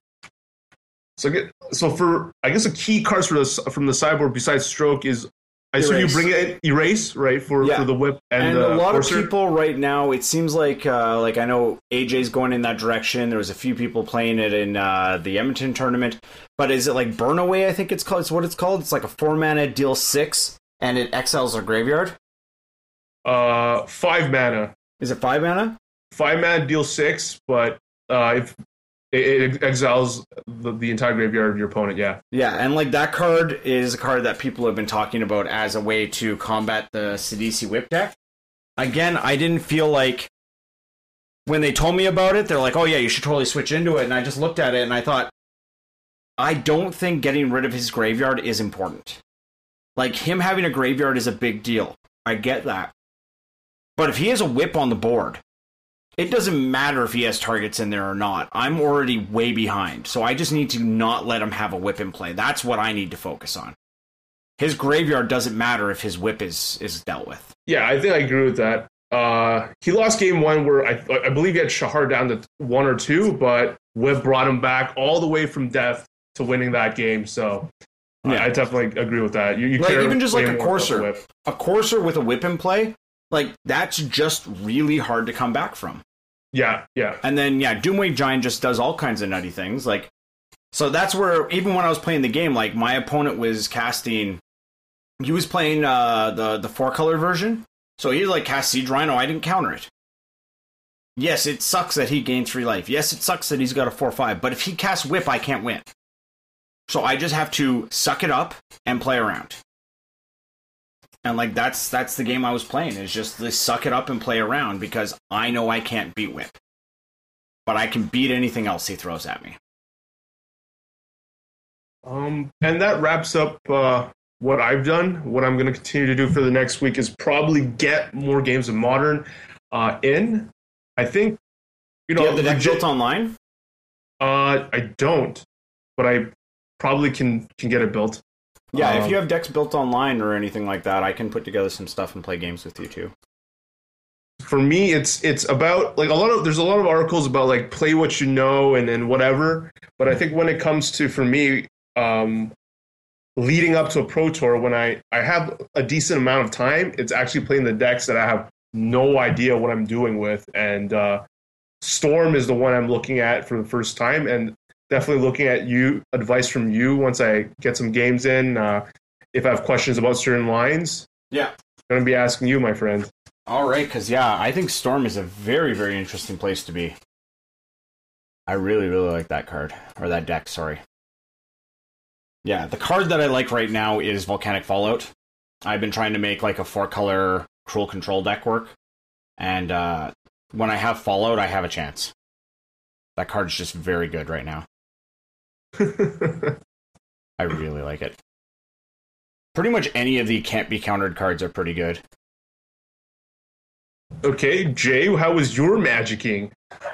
so for, I guess, a key cards from the sideboard besides Stroke is, I assume you bring it Erase, right, for the Whip and a lot Forcer? of people right now, it seems like I know AJ's going in that direction. There was a few people playing it in the Edmonton tournament, but is it like Burn Away? I think it's called. It's what it's called. It's like a 4-mana, deal 6, and it exiles a graveyard. 5 mana. Is it 5 mana? 5 mana, deal 6, but if it exiles the entire graveyard of your opponent, yeah. Yeah, and like that card is a card that people have been talking about as a way to combat the Sidisi Whip deck. Again, I didn't feel like when they told me about it, they're like, oh yeah, you should totally switch into it. And I just looked at it and I thought, I don't think getting rid of his graveyard is important. Like, him having a graveyard is a big deal. I get that. But if he has a Whip on the board, it doesn't matter if he has targets in there or not. I'm already way behind, so I just need to not let him have a Whip in play. That's what I need to focus on. His graveyard doesn't matter if his Whip is dealt with. Yeah, I think I agree with that. He lost game 1 where I believe he had Shahar down to 1 or 2, but Whip brought him back all the way from death to winning that game, so I definitely agree with that. You like, even just like a Courser with a Whip in play, like, that's just really hard to come back from. Yeah. And then, Doomwave Giant just does all kinds of nutty things. Like, so that's where, even when I was playing the game, like, my opponent was casting, he was playing the 4-color version. So he like cast Siege Rhino, I didn't counter it. Yes, it sucks that he gained 3 life. Yes, it sucks that he's got a 4/5. But if he casts Whip, I can't win. So I just have to suck it up and play around. And like that's the game I was playing, is just this suck it up and play around, because I know I can't beat Whip. But I can beat anything else he throws at me. And that wraps up what I've done. What I'm going to continue to do for the next week is probably get more games of Modern in. I think, Do you have the deck built online? I don't, but I probably can get it built. Yeah, if you have decks built online or anything like that, I can put together some stuff and play games with you too. For me, it's about like there's a lot of articles about like play what you know and whatever. But I think when it comes to, for me, leading up to a Pro Tour, when I have a decent amount of time, it's actually playing the decks that I have no idea what I'm doing with. And Storm is the one I'm looking at for the first time, and definitely looking at advice from you once I get some games in. If I have questions about certain lines, yeah, I'm going to be asking you, my friend. All right, because I think Storm is a very, very interesting place to be. I really, really like that card, or that deck, sorry. Yeah, the card that I like right now is Volcanic Fallout. I've been trying to make like a 4-color Cruel Control deck work, and when I have Fallout, I have a chance. That card's just very good right now. I really like it. Pretty much any of the can't be countered cards are pretty good. Okay, Jay, how was your magicking?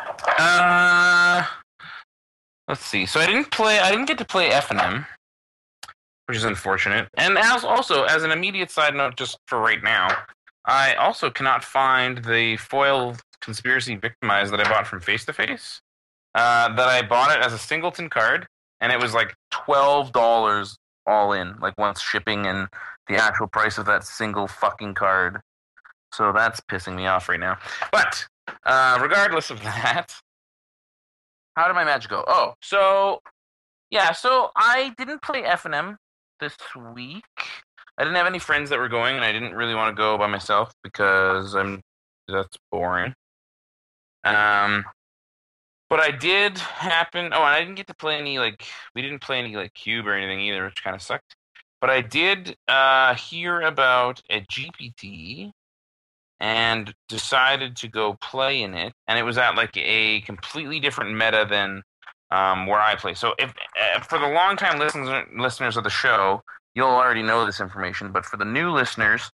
Let's see. So I didn't get to play F&M, which is unfortunate. And also, as an immediate side note, just for right now, I also cannot find the foil Conspiracy Victimized that I bought from Face to Face. That I bought it as a singleton card, and it was like $12 all in, like once shipping and the actual price of that single fucking card. So that's pissing me off right now. But regardless of that, how did my match go? Oh, so I didn't play F&M this week. I didn't have any friends that were going, and I didn't really want to go by myself because that's boring. But I did happen. Oh, and I didn't get to play any we didn't play any Cube or anything either, which kind of sucked. But I did hear about a GPT and decided to go play in it, and it was at a completely different meta than where I play. So if for the long-time listeners of the show, you'll already know this information, but for the new listeners,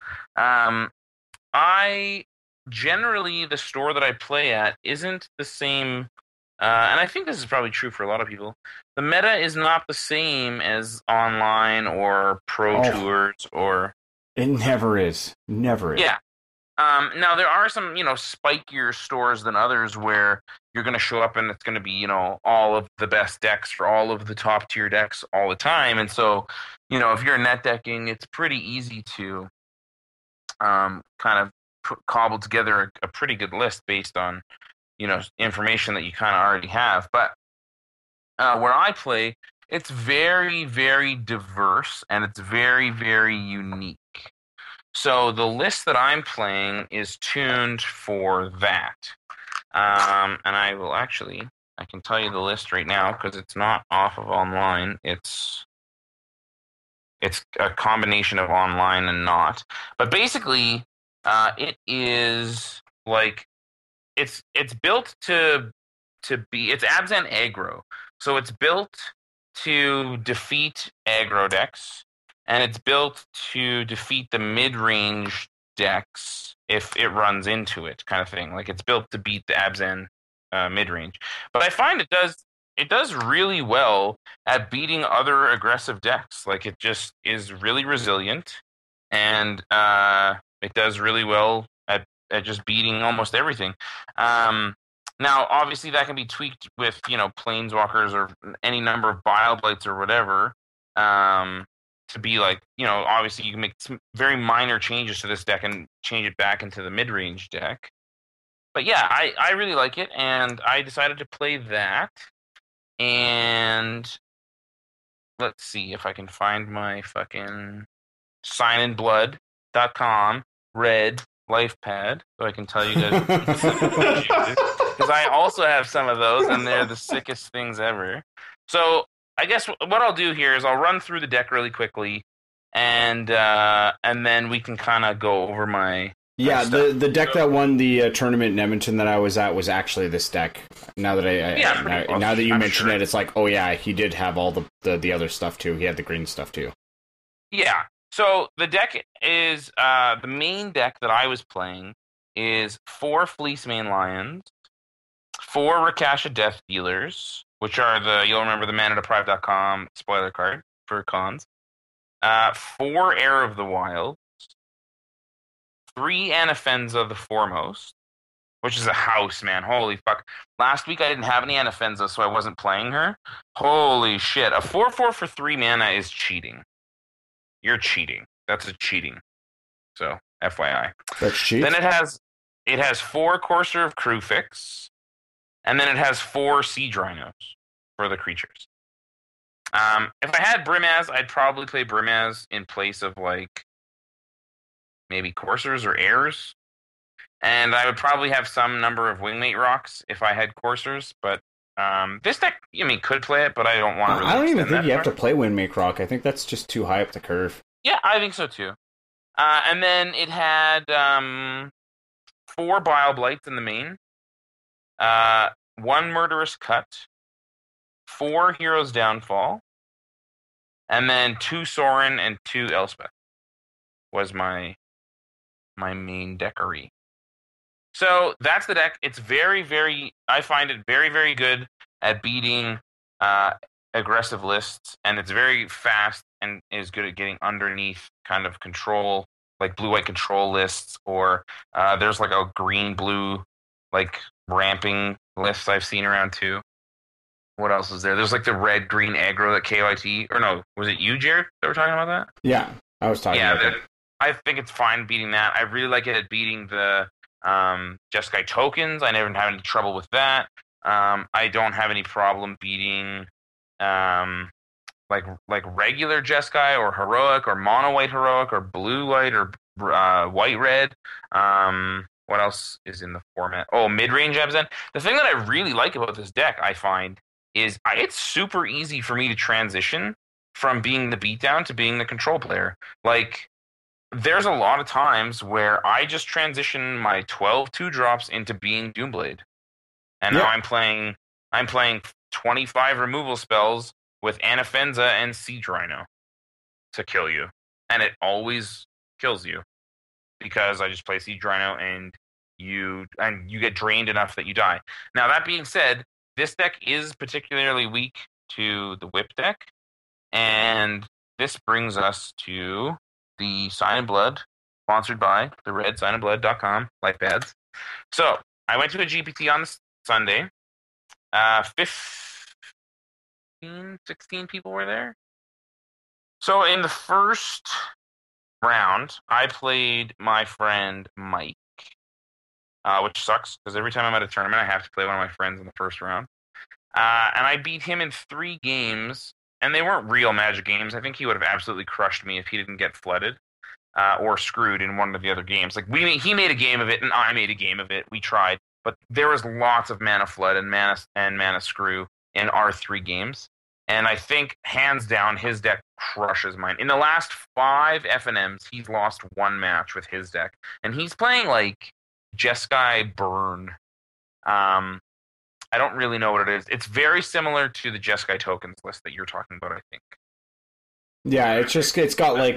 I generally, the store that I play at isn't the same, and I think this is probably true for a lot of people. The meta is not the same as online or Pro Tours or... It never is. Never is. Yeah. Now, there are some, spikier stores than others where you're going to show up and it's going to be, all of the best decks for all of the top tier decks all the time. And so, if you're net decking, it's pretty easy to kind of cobble together a pretty good list based on, information that you kind of already have. But where I play, it's very, very diverse and it's very, very unique. So the list that I'm playing is tuned for that. And I can tell you the list right now because it's not off of online. It's a combination of online and not. But basically, it is it's built to be, it's Abzan aggro. So it's built to defeat aggro decks. And it's built to defeat the mid-range decks if it runs into it, kind of thing. It's built to beat the Abzan mid-range. But I find it does really well at beating other aggressive decks. It just is really resilient, and it does really well at just beating almost everything. Now, obviously, that can be tweaked with Planeswalkers or any number of Bile Blights or whatever. To be obviously you can make some very minor changes to this deck and change it back into the mid-range deck. But yeah, I really like it, and I decided to play that. And let's see if I can find my fucking signinblood.com red life pad so I can tell you guys because I also have some of those, and they're the sickest things ever. So I guess what I'll do here is I'll run through the deck really quickly, and then we can kind of go over my. Yeah, the deck that won the tournament in Edmonton that I was at was actually this deck. Now that now that you mention it, it's like, oh yeah, he did have all the other stuff too. He had the green stuff too. Yeah. So the deck is the main deck that I was playing is 4 Fleecemane Lions, 4 Rakasha Death Dealers, which are you'll remember the ManaDeprived.com spoiler card for cons, 4 Heir of the Wild, 3 Anafenza the Foremost, which is a house, man. Holy fuck. Last week I didn't have any Anafenza, so I wasn't playing her. Holy shit. A 4/4 for 3 mana is cheating. You're cheating. That's a cheating. So, FYI. That's cheap. Then it has 4 Courser of Crewfix, and then it has 4 Siege Rhinos for the creatures. If I had Brimaz, I'd probably play Brimaz in place of, like, maybe Coursers or Heirs. And I would probably have some number of Wingmate Rocks if I had Coursers, but this deck, could play it, but I don't want to really I don't even think you have to play Wingmate Rock. I think that's just too high up the curve. Yeah, I think so too. And then it had 4 Bile Blights in the main, 1 Murderous Cut, 4 Hero's Downfall, and then 2 Sorin and 2 Elspeth was my main deckery. So that's the deck. It's I find it very, very good at beating aggressive lists, and it's very fast and is good at getting underneath kind of control, like blue-white control lists, or there's like a green-blue like ramping list I've seen around too. What else is there? There's like the red-green aggro that KYT, or no, was it you, Jared, that were talking about that? Yeah, I was talking about that. I think it's fine beating that. I really like it at beating the Jeskai tokens. I never have any trouble with that. I don't have any problem beating like regular Jeskai or heroic or mono white heroic or blue white or white red. What else is in the format? Oh, mid range Abzan. The thing that I really like about this deck, I find, is it's super easy for me to transition from being the beatdown to being the control player. Like, there's a lot of times where I just transition my 12 2-drops into being Doomblade. And now I'm playing 25 removal spells with Anafenza and Siege Rhino to kill you. And it always kills you. Because I just play Siege Rhino and you get drained enough that you die. Now, that being said, this deck is particularly weak to the Whip deck. And this brings us to the Sign in Blood, sponsored by the red signandblood.com life pads. So I went to a GPT on Sunday. 16 people were there. So in the first round, I played my friend Mike, which sucks because every time I'm at a tournament, I have to play one of my friends in the first round. And I beat him in 3 games. And they weren't real Magic games. I think he would have absolutely crushed me if he didn't get flooded or screwed in one of the other games. Like he made a game of it, and I made a game of it. We tried, but there was lots of mana flood and mana screw in our 3 games. And I think hands down, his deck crushes mine. In the last 5 FNMs, he's lost 1 match with his deck, and he's playing like Jeskai Burn. I don't really know what it is. It's very similar to the Jeskai tokens list that you're talking about, I think. Yeah, it's got like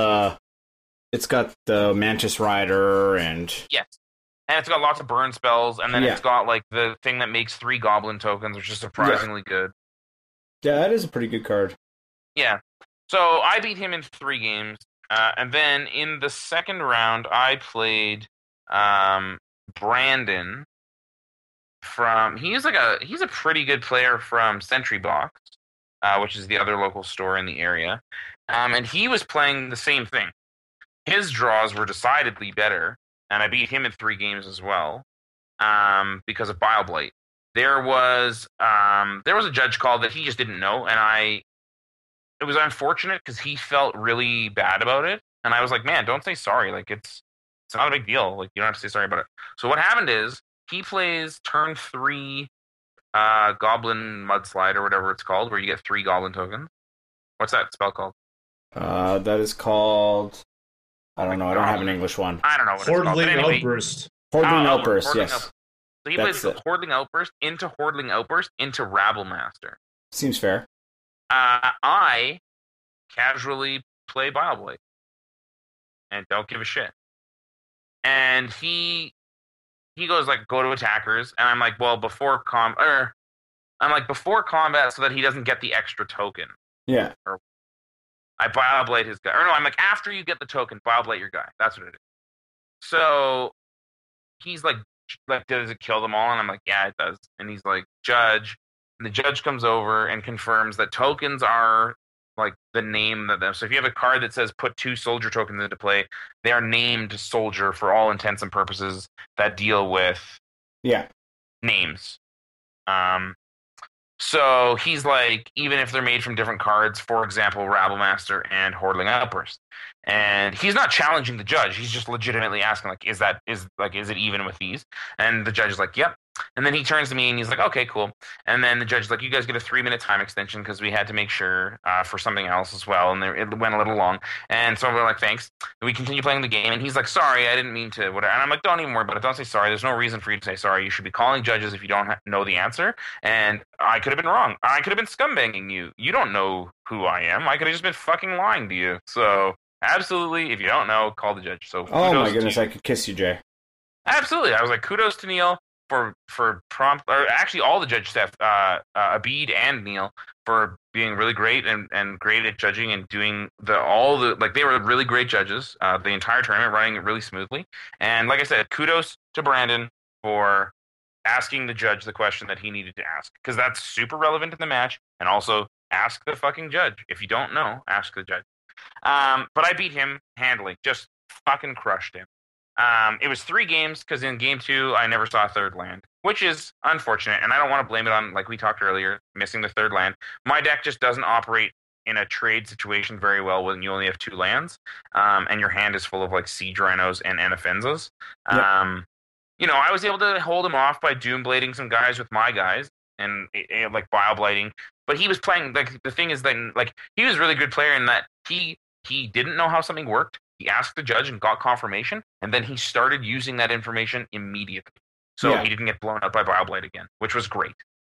the Mantis Rider and yes, and it's got lots of burn spells, and then it's got like the thing that makes 3 Goblin tokens, which is surprisingly good. Yeah, that is a pretty good card. Yeah, so I beat him in 3 games, and then in the second round, I played Brandon. He's a pretty good player from Sentry Box, which is the other local store in the area, and he was playing the same thing. His draws were decidedly better, and I beat him in 3 games as well, because of Bile Blight. There was a judge call that he just didn't know, and it was unfortunate because he felt really bad about it, and I was like, man, don't say sorry. Like it's not a big deal. Like you don't have to say sorry about it. So what happened is, he plays turn 3 Goblin Mudslide or whatever it's called, where you get 3 goblin tokens. What's that spell called? That is called... I don't know. I don't have an English one. I don't know what it's called. But Hordling anyway, Outburst. Hordling Outburst, Hordling yes. So he That's plays it. Hordling Outburst into Rabble Master. Seems fair. I casually play Bile and don't give a shit. And he goes like, go to attackers, and I'm like, well, before combat, so that he doesn't get the extra token. Yeah. I Bile Blade his guy. Or no, I'm like, after you get the token, Bile Blade your guy. That's what it is. So he's like, does it kill them all? And I'm like, yeah, it does. And he's like, judge. And the judge comes over and confirms that tokens are like the name of them. So if you have a card that says put 2 soldier tokens into play, they are named soldier for all intents and purposes that deal with names. So he's like, even if they're made from different cards, for example, Rabble Master and Hordling Outburst. And he's not challenging the judge. He's just legitimately asking, like, is it even with these? And the judge is like, yep. And then he turns to me and he's like, okay, cool. And then the judge is like, you guys get a 3-minute time extension because we had to make sure for something else as well. And it went a little long. And so we're like, thanks. And we continue playing the game. And he's like, sorry, I didn't mean to. Whatever. And I'm like, don't even worry about it. Don't say sorry. There's no reason for you to say sorry. You should be calling judges if you don't know the answer. And I could have been wrong. I could have been scumbanging you. You don't know who I am. I could have just been fucking lying to you. So absolutely, if you don't know, call the judge. So oh my goodness, I could kiss you, Jay. Absolutely. I was like, kudos to Neil for prompt, or actually all the judge staff, Abid and Neil, for being really great and great at judging and doing they were really great judges the entire tournament, running it really smoothly. And like I said, kudos to Brandon for asking the judge the question that he needed to ask, because that's super relevant in the match. And also ask the fucking judge. If you don't know, ask the judge. But I beat him handily, just fucking crushed him. It was 3 games, because in game 2, I never saw a 3rd land, which is unfortunate, and I don't want to blame it on, like we talked earlier, missing the 3rd land. My deck just doesn't operate in a trade situation very well when you only have 2 lands, and your hand is full of, like, Siege Rhinos and Anafenzas. Yep. I was able to hold him off by Doomblading some guys with my guys, and, like, Bile Blighting, but he was playing, like, the thing is that, like, he was a really good player in that he didn't know how something worked. He asked the judge and got confirmation, and then he started using that information immediately. So he didn't get blown up by Bile Blight again, which was great.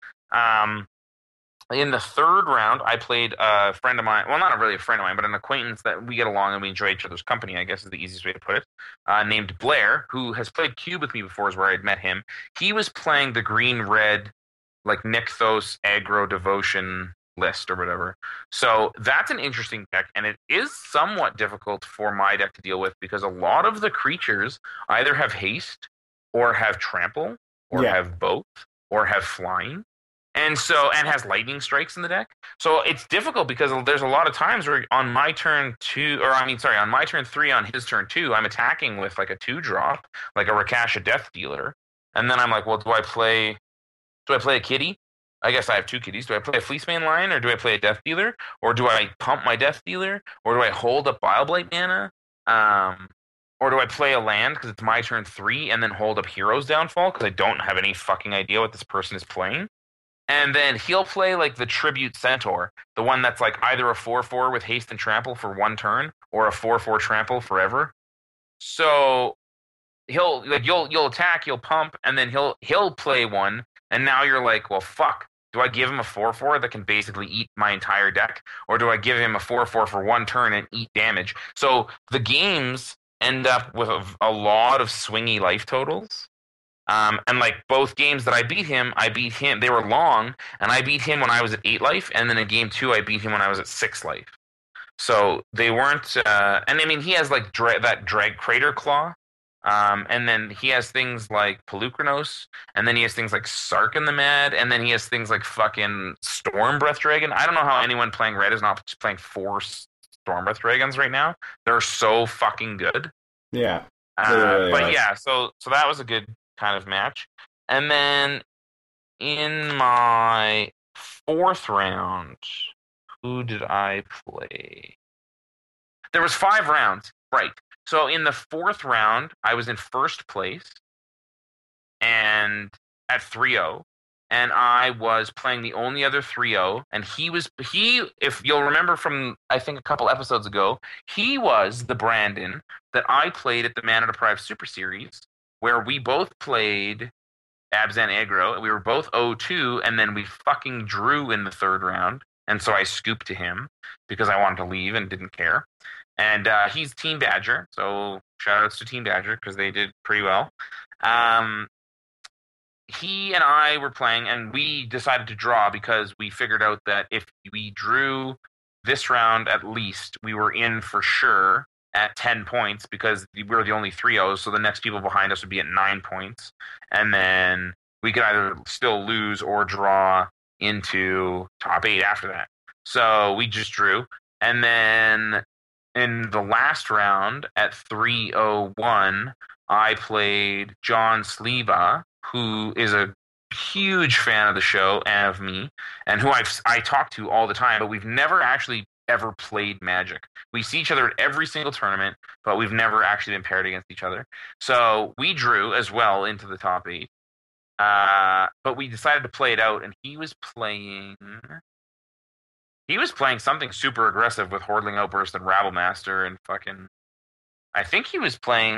In the 3rd round, I played a friend of mine, well, not really a friend of mine, but an acquaintance that we get along and we enjoy each other's company, I guess is the easiest way to put it, named Blair, who has played Cube with me before, is where I'd met him. He was playing the green-red, like, Nykthos aggro devotion list or whatever. So that's an interesting deck, and it is somewhat difficult for my deck to deal with because a lot of the creatures either have haste or have trample or have both or have flying, and has lightning strikes in the deck. So it's difficult because there's a lot of times where on my turn 3 on his turn 2, I'm attacking with like a 2-drop, like a Rakasha Death Dealer, and then I'm like, well, do I play a kitty? I guess I have 2 kitties. Do I play a Fleecemane Lion, or do I play a Death Dealer? Or do I pump my Death Dealer? Or do I hold up Bile Blight mana? Or do I play a land because it's my turn 3 and then hold up Hero's Downfall because I don't have any fucking idea what this person is playing? And then he'll play like the Tribute Centaur, the one that's like either a 4/4 with haste and trample for 1 turn or a 4/4 trample forever. So you'll attack, you'll pump, and then he'll play one, and now you're like, well, fuck. Do I give him a 4/4 that can basically eat my entire deck? Or do I give him a 4/4 for 1 turn and eat damage? So the games end up with a lot of swingy life totals. And like both games that I beat him, they were long, and I beat him when I was at 8 life, and then in game 2 I beat him when I was at 6 life. So they weren't, and I mean, he has like that Drag Crater Claw, and then he has things like Pelucranos, and then he has things like Sarkin the Mad, and then he has things like fucking Storm Breath Dragon. I don't know how anyone playing Red is not just playing 4 Storm Breath Dragons right now. They're so fucking good. Yeah. But yeah, so that was a good kind of match. And then in my 4th round, who did I play? There was 5 rounds, right. So in the 4th round, I was in 1st place and at 3-0. and I was playing the only other 3-0, and he, if you'll remember from, I think, a couple episodes ago, he was the Brandon that I played at the Mana Deprived Super Series, where we both played Abzan Aggro, and we were both 0-2, and then we fucking drew in the third round, and so I scooped to him because I wanted to leave and didn't care. And he's Team Badger, so shout-outs to Team Badger because they did pretty well. He and I were playing, and we decided to draw because we figured out that if we drew this round at least, we were in for sure at 10 points because we were the only 3-0s, so the next people behind us would be at 9 points. And then we could either still lose or draw into top 8 after that. So we just drew. And then in the last round at 3-0-1, I played John Sleva, who is a huge fan of the show and of me, and who I talk to all the time, but we've never actually ever played Magic. We see each other at every single tournament, but we've never actually been paired against each other. So we drew as well into the top 8. But we decided to play it out, and he was playing something super aggressive with Hordling Outburst and Rabble Master and fucking... I think he was playing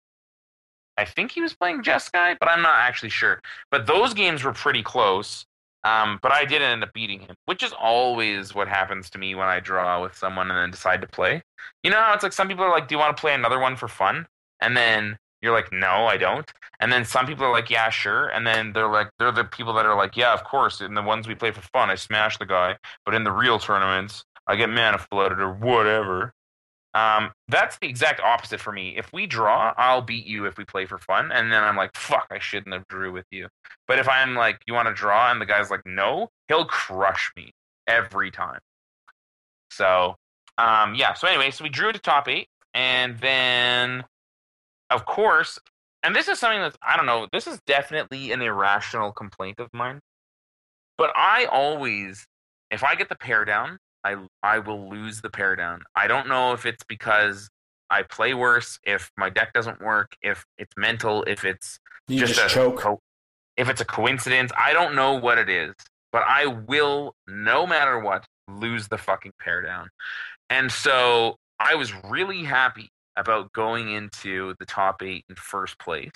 Jeskai, but I'm not actually sure. But those games were pretty close, but I did end up beating him, which is always what happens to me when I draw with someone and then decide to play. You know how it's like some people are like, do you want to play another one for fun? And then you're like, no, I don't. And then some people are like, yeah, sure. And then they're the people that are like, yeah, of course. In the ones we play for fun, I smash the guy. But in the real tournaments, I get mana flooded or whatever. That's the exact opposite for me. If we draw, I'll beat you if we play for fun, and then I'm like, fuck, I shouldn't have drew with you. But if I'm like, you want to draw, and the guy's like, no, he'll crush me every time. So, yeah. So anyway, so we drew to top 8, and then, of course, and this is something that, I don't know, this is definitely an irrational complaint of mine, but I always, if I get the pair down, I will lose the pair down. I don't know if it's because I play worse, if my deck doesn't work, if it's mental, if it's you just choke. If it's a coincidence. I don't know what it is, but I will, no matter what, lose the fucking pair down. And so I was really happy about going into the top 8 in first place.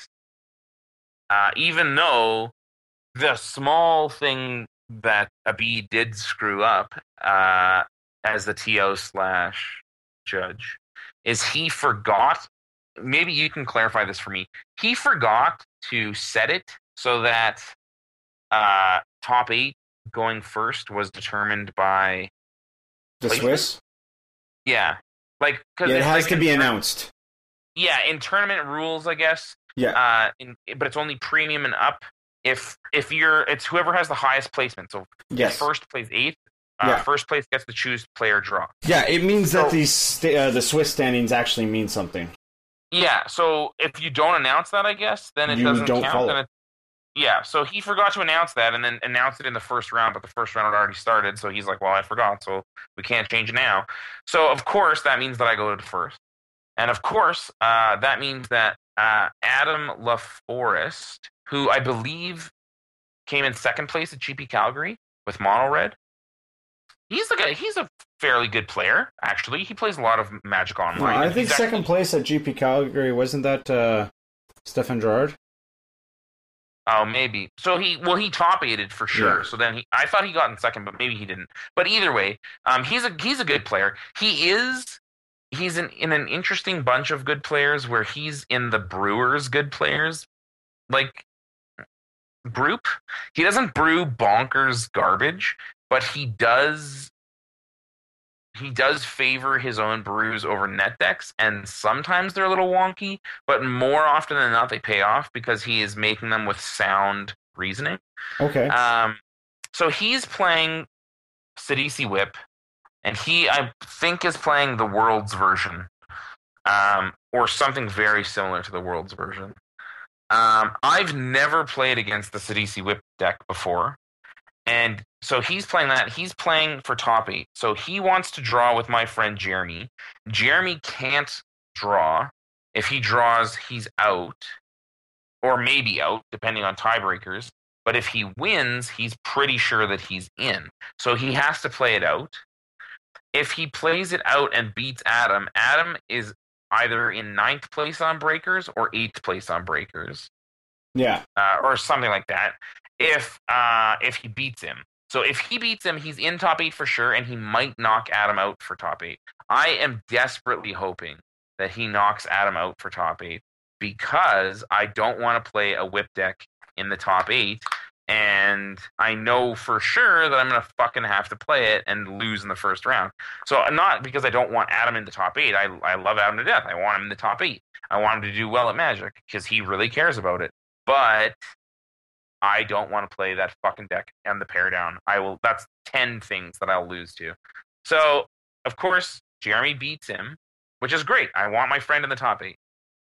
Even though the small thing that Abid did screw up as the TO/judge is he forgot, maybe you can clarify this for me, he forgot to set it so that top 8 going first was determined by the Swiss? Yeah. Like, cause it has to be announced. Yeah, in tournament rules, I guess. Yeah. But it's only premium and up. If it's whoever has the highest placement. So yes. First plays 8th. Yeah. First place gets to choose player draw. Yeah, it means that the Swiss standings actually mean something. Yeah, so if you don't announce that, I guess, then it doesn't count. Then yeah, so he forgot to announce that and then announced it in the first round, but the first round had already started, so he's like, well, I forgot, so we can't change it now. So, of course, that means that I go to first. And, of course, that means that Adam LaForest, who I believe came in second place at GP Calgary with Mono Red, he's a fairly good player, actually. He plays a lot of Magic Online. No, I think second place at GP Calgary, wasn't that Stefan Gerrard? Oh, maybe. So he top 8'd for sure. Yeah. So then I thought he got in second, but maybe he didn't. But either way, he's a good player. He's in an interesting bunch of good players where he's in the Brewers good players like group. He doesn't brew bonkers garbage, but he does favor his own brews over net decks, and sometimes they're a little wonky, but more often than not they pay off because he is making them with sound reasoning. Okay. So he's playing Sidisi Whip, and he, I think, is playing the World's version, or something very similar to the World's version. I've never played against the Sidisi Whip deck before, and so he's playing that. He's playing for top 8. So he wants to draw with my friend Jeremy. Jeremy can't draw. If he draws, he's out. Or maybe out, depending on tiebreakers. But if he wins, he's pretty sure that he's in. So he has to play it out. If he plays it out and beats Adam, Adam is either in 9th place on Breakers or 8th place on Breakers. Yeah. Or something like that. If he beats him. So if he beats him, he's in top 8 for sure, and he might knock Adam out for top 8. I am desperately hoping that he knocks Adam out for top 8 because I don't want to play a whip deck in the top 8, and I know for sure that I'm going to fucking have to play it and lose in the first round. So not because I don't want Adam in the top 8. I love Adam to death. I want him in the top 8. I want him to do well at Magic because he really cares about it. But I don't want to play that fucking deck and the pair down. That's 10 things that I'll lose to. So, of course, Jeremy beats him, which is great. I want my friend in the top 8.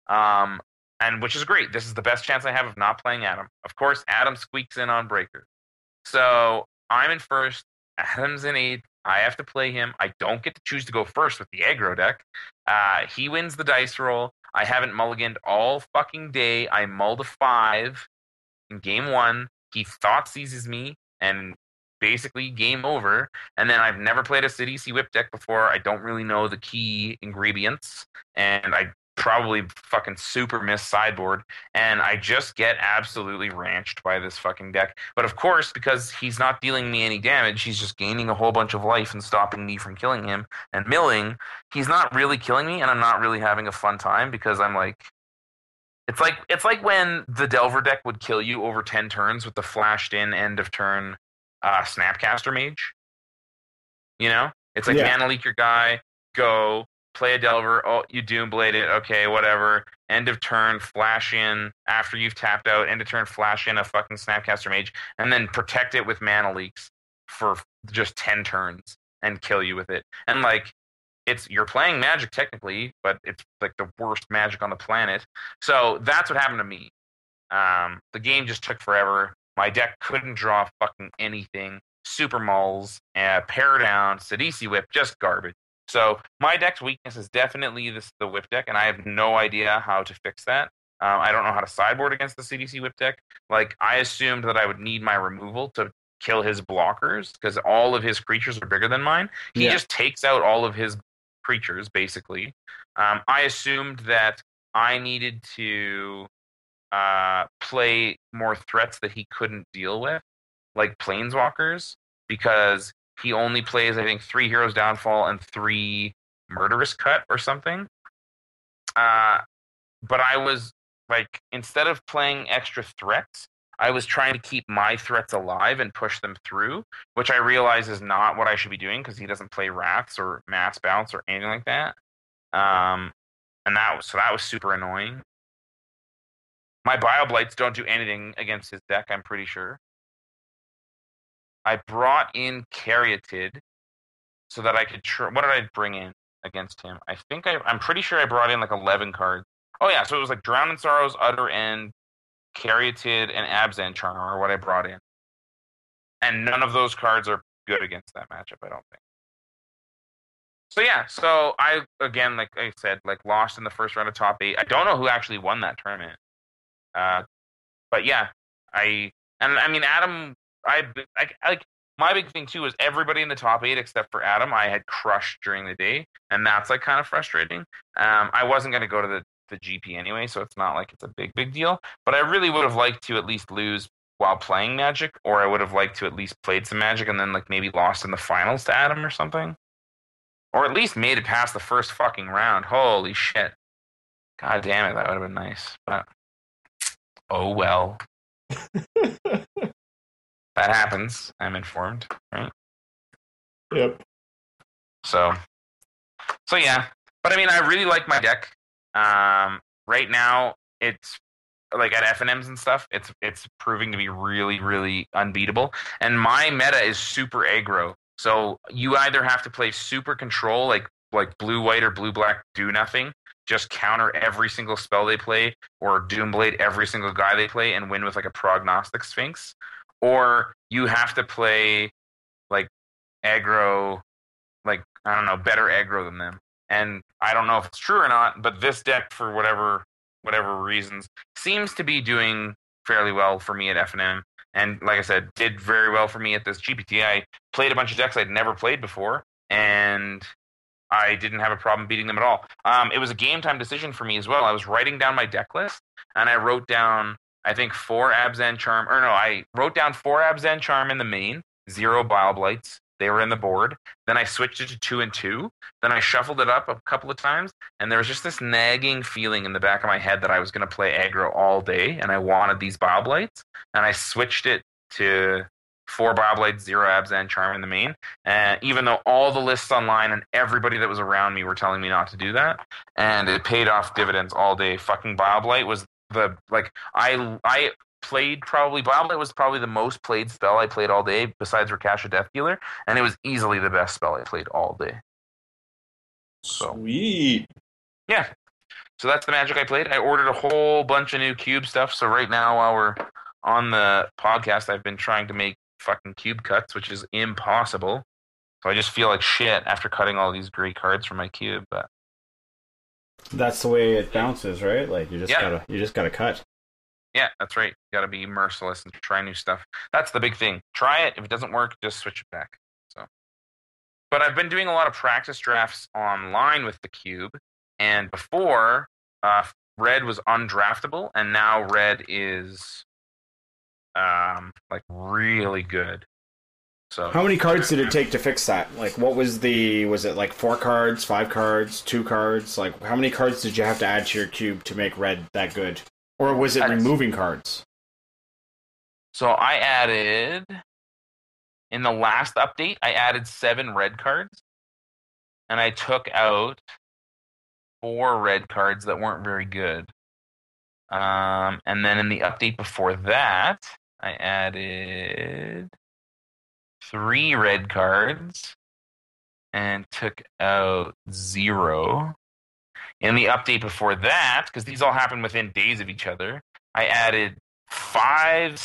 And which is great. This is the best chance I have of not playing Adam. Of course, Adam squeaks in on Breaker. So I'm in first. Adam's in 8th. I have to play him. I don't get to choose to go first with the aggro deck. He wins the dice roll. I haven't mulliganed all fucking day. I mulled a 5 in game 1. He thought seizes me, and basically game over. And then I've never played a CDC whip deck before. I don't really know the key ingredients, and I probably fucking super miss sideboard, and I just get absolutely ranched by this fucking deck. But of course, because he's not dealing me any damage, he's just gaining a whole bunch of life and stopping me from killing him and milling. He's not really killing me, and I'm not really having a fun time because I'm like, it's like when the Delver deck would kill you over 10 turns with the flashed in end of turn Snapcaster Mage. You know, it's like mana leak your guy, go play a Delver, oh, you Doomblade it, okay, whatever. End of turn, flash in, after you've tapped out, end of turn, flash in a fucking Snapcaster Mage, and then protect it with mana leaks for just 10 turns and kill you with it. And, like, you're playing Magic technically, but it's, like, the worst Magic on the planet. So that's what happened to me. The game just took forever. My deck couldn't draw fucking anything. Super mulls, pair down, Sidisi Whip, just garbage. So my deck's weakness is definitely the whip deck, and I have no idea how to fix that. I don't know how to sideboard against the CDC whip deck. Like, I assumed that I would need my removal to kill his blockers, because all of his creatures are bigger than mine. He just takes out all of his creatures, basically. I assumed that I needed to play more threats that he couldn't deal with, like Planeswalkers, because he only plays, I think, 3 Heroes Downfall and 3 Murderous Cut or something. But I was, like, instead of playing extra threats, I was trying to keep my threats alive and push them through, which I realize is not what I should be doing because he doesn't play Wraths or Mass Bounce or anything like that. And that was super annoying. My Bioblights don't do anything against his deck, I'm pretty sure. I brought in Caryatid so that I could... what did I bring in against him? I'm pretty sure I brought in like 11 cards. Oh yeah, so it was like Drown in Sorrow's Utter End, Caryatid, and Abzan Charmer are what I brought in. And none of those cards are good against that matchup, I don't think. So yeah, so I, again, like I said, like lost in the first round of top 8. I don't know who actually won that tournament. But yeah, Adam... like my big thing too is everybody in the top 8 except for Adam I had crushed during the day, and that's like kind of frustrating. I wasn't going to go to the GP anyway, so it's not like it's a big deal, but I really would have liked to at least lose while playing Magic, or I would have liked to at least played some Magic and then like maybe lost in the finals to Adam or something, or at least made it past the first fucking round. Holy shit, god damn it, that would have been nice, but oh well. That happens, I'm informed, right? Yep. So yeah. But I mean, I really like my deck. Right now, it's like at FNMs and stuff, it's proving to be really, really unbeatable. And my meta is super aggro. So you either have to play super control, like blue-white or blue-black do nothing, just counter every single spell they play, or Doomblade every single guy they play and win with like a Prognostic Sphinx. Or you have to play, like, aggro, like, I don't know, better aggro than them. And I don't know if it's true or not, but this deck, for whatever reasons, seems to be doing fairly well for me at FNM. and like I said, did very well for me at this GPT. I played a bunch of decks I'd never played before, and I didn't have a problem beating them at all. It was a game time decision for me as well. I was writing down my deck list, and I wrote down, I think, 4 Abzan Charm. Or no, I wrote down 4 Abzan Charm in the main, 0 Bile Blights. They were in the board. Then I switched it to 2 and 2. Then I shuffled it up a couple of times, and there was just this nagging feeling in the back of my head that I was going to play aggro all day, and I wanted these Bile Blights. And I switched it to 4 Bile Blights, 0 Abzan Charm in the main. And even though all the lists online and everybody that was around me were telling me not to do that, and it paid off dividends all day. Fucking Bile Blight was I played probably Bile Blight was probably the most played spell I played all day besides Rakasha Death Dealer, and it was easily the best spell I played all day. So Sweet. yeah, so that's the Magic I played. I ordered a whole bunch of new cube stuff. So right now, while we're on the podcast, I've been trying to make fucking cube cuts, which is impossible. So I just feel like shit after cutting all these great cards from my cube. But That's the way it bounces, right? Like you just Yeah. gotta cut. yeah, that's right. You got to be merciless and try new stuff. That's the big thing. Try it. If it doesn't work, just switch it back. So, but I've been doing a lot of practice drafts online with the cube, and before red was undraftable, and now red is like really good. So How many cards did it take to fix that? Like, what was it like 4 cards, 5 cards, 2 cards? Like, how many cards did you have to add to your cube to make red that good? Or was it removing cards? So I added, in the last update, I added 7 red cards, and I took out 4 red cards that weren't very good. And then in the update before that, I added 3 red cards and took out 0. In the update before that, because these all happened within days of each other, I added 5,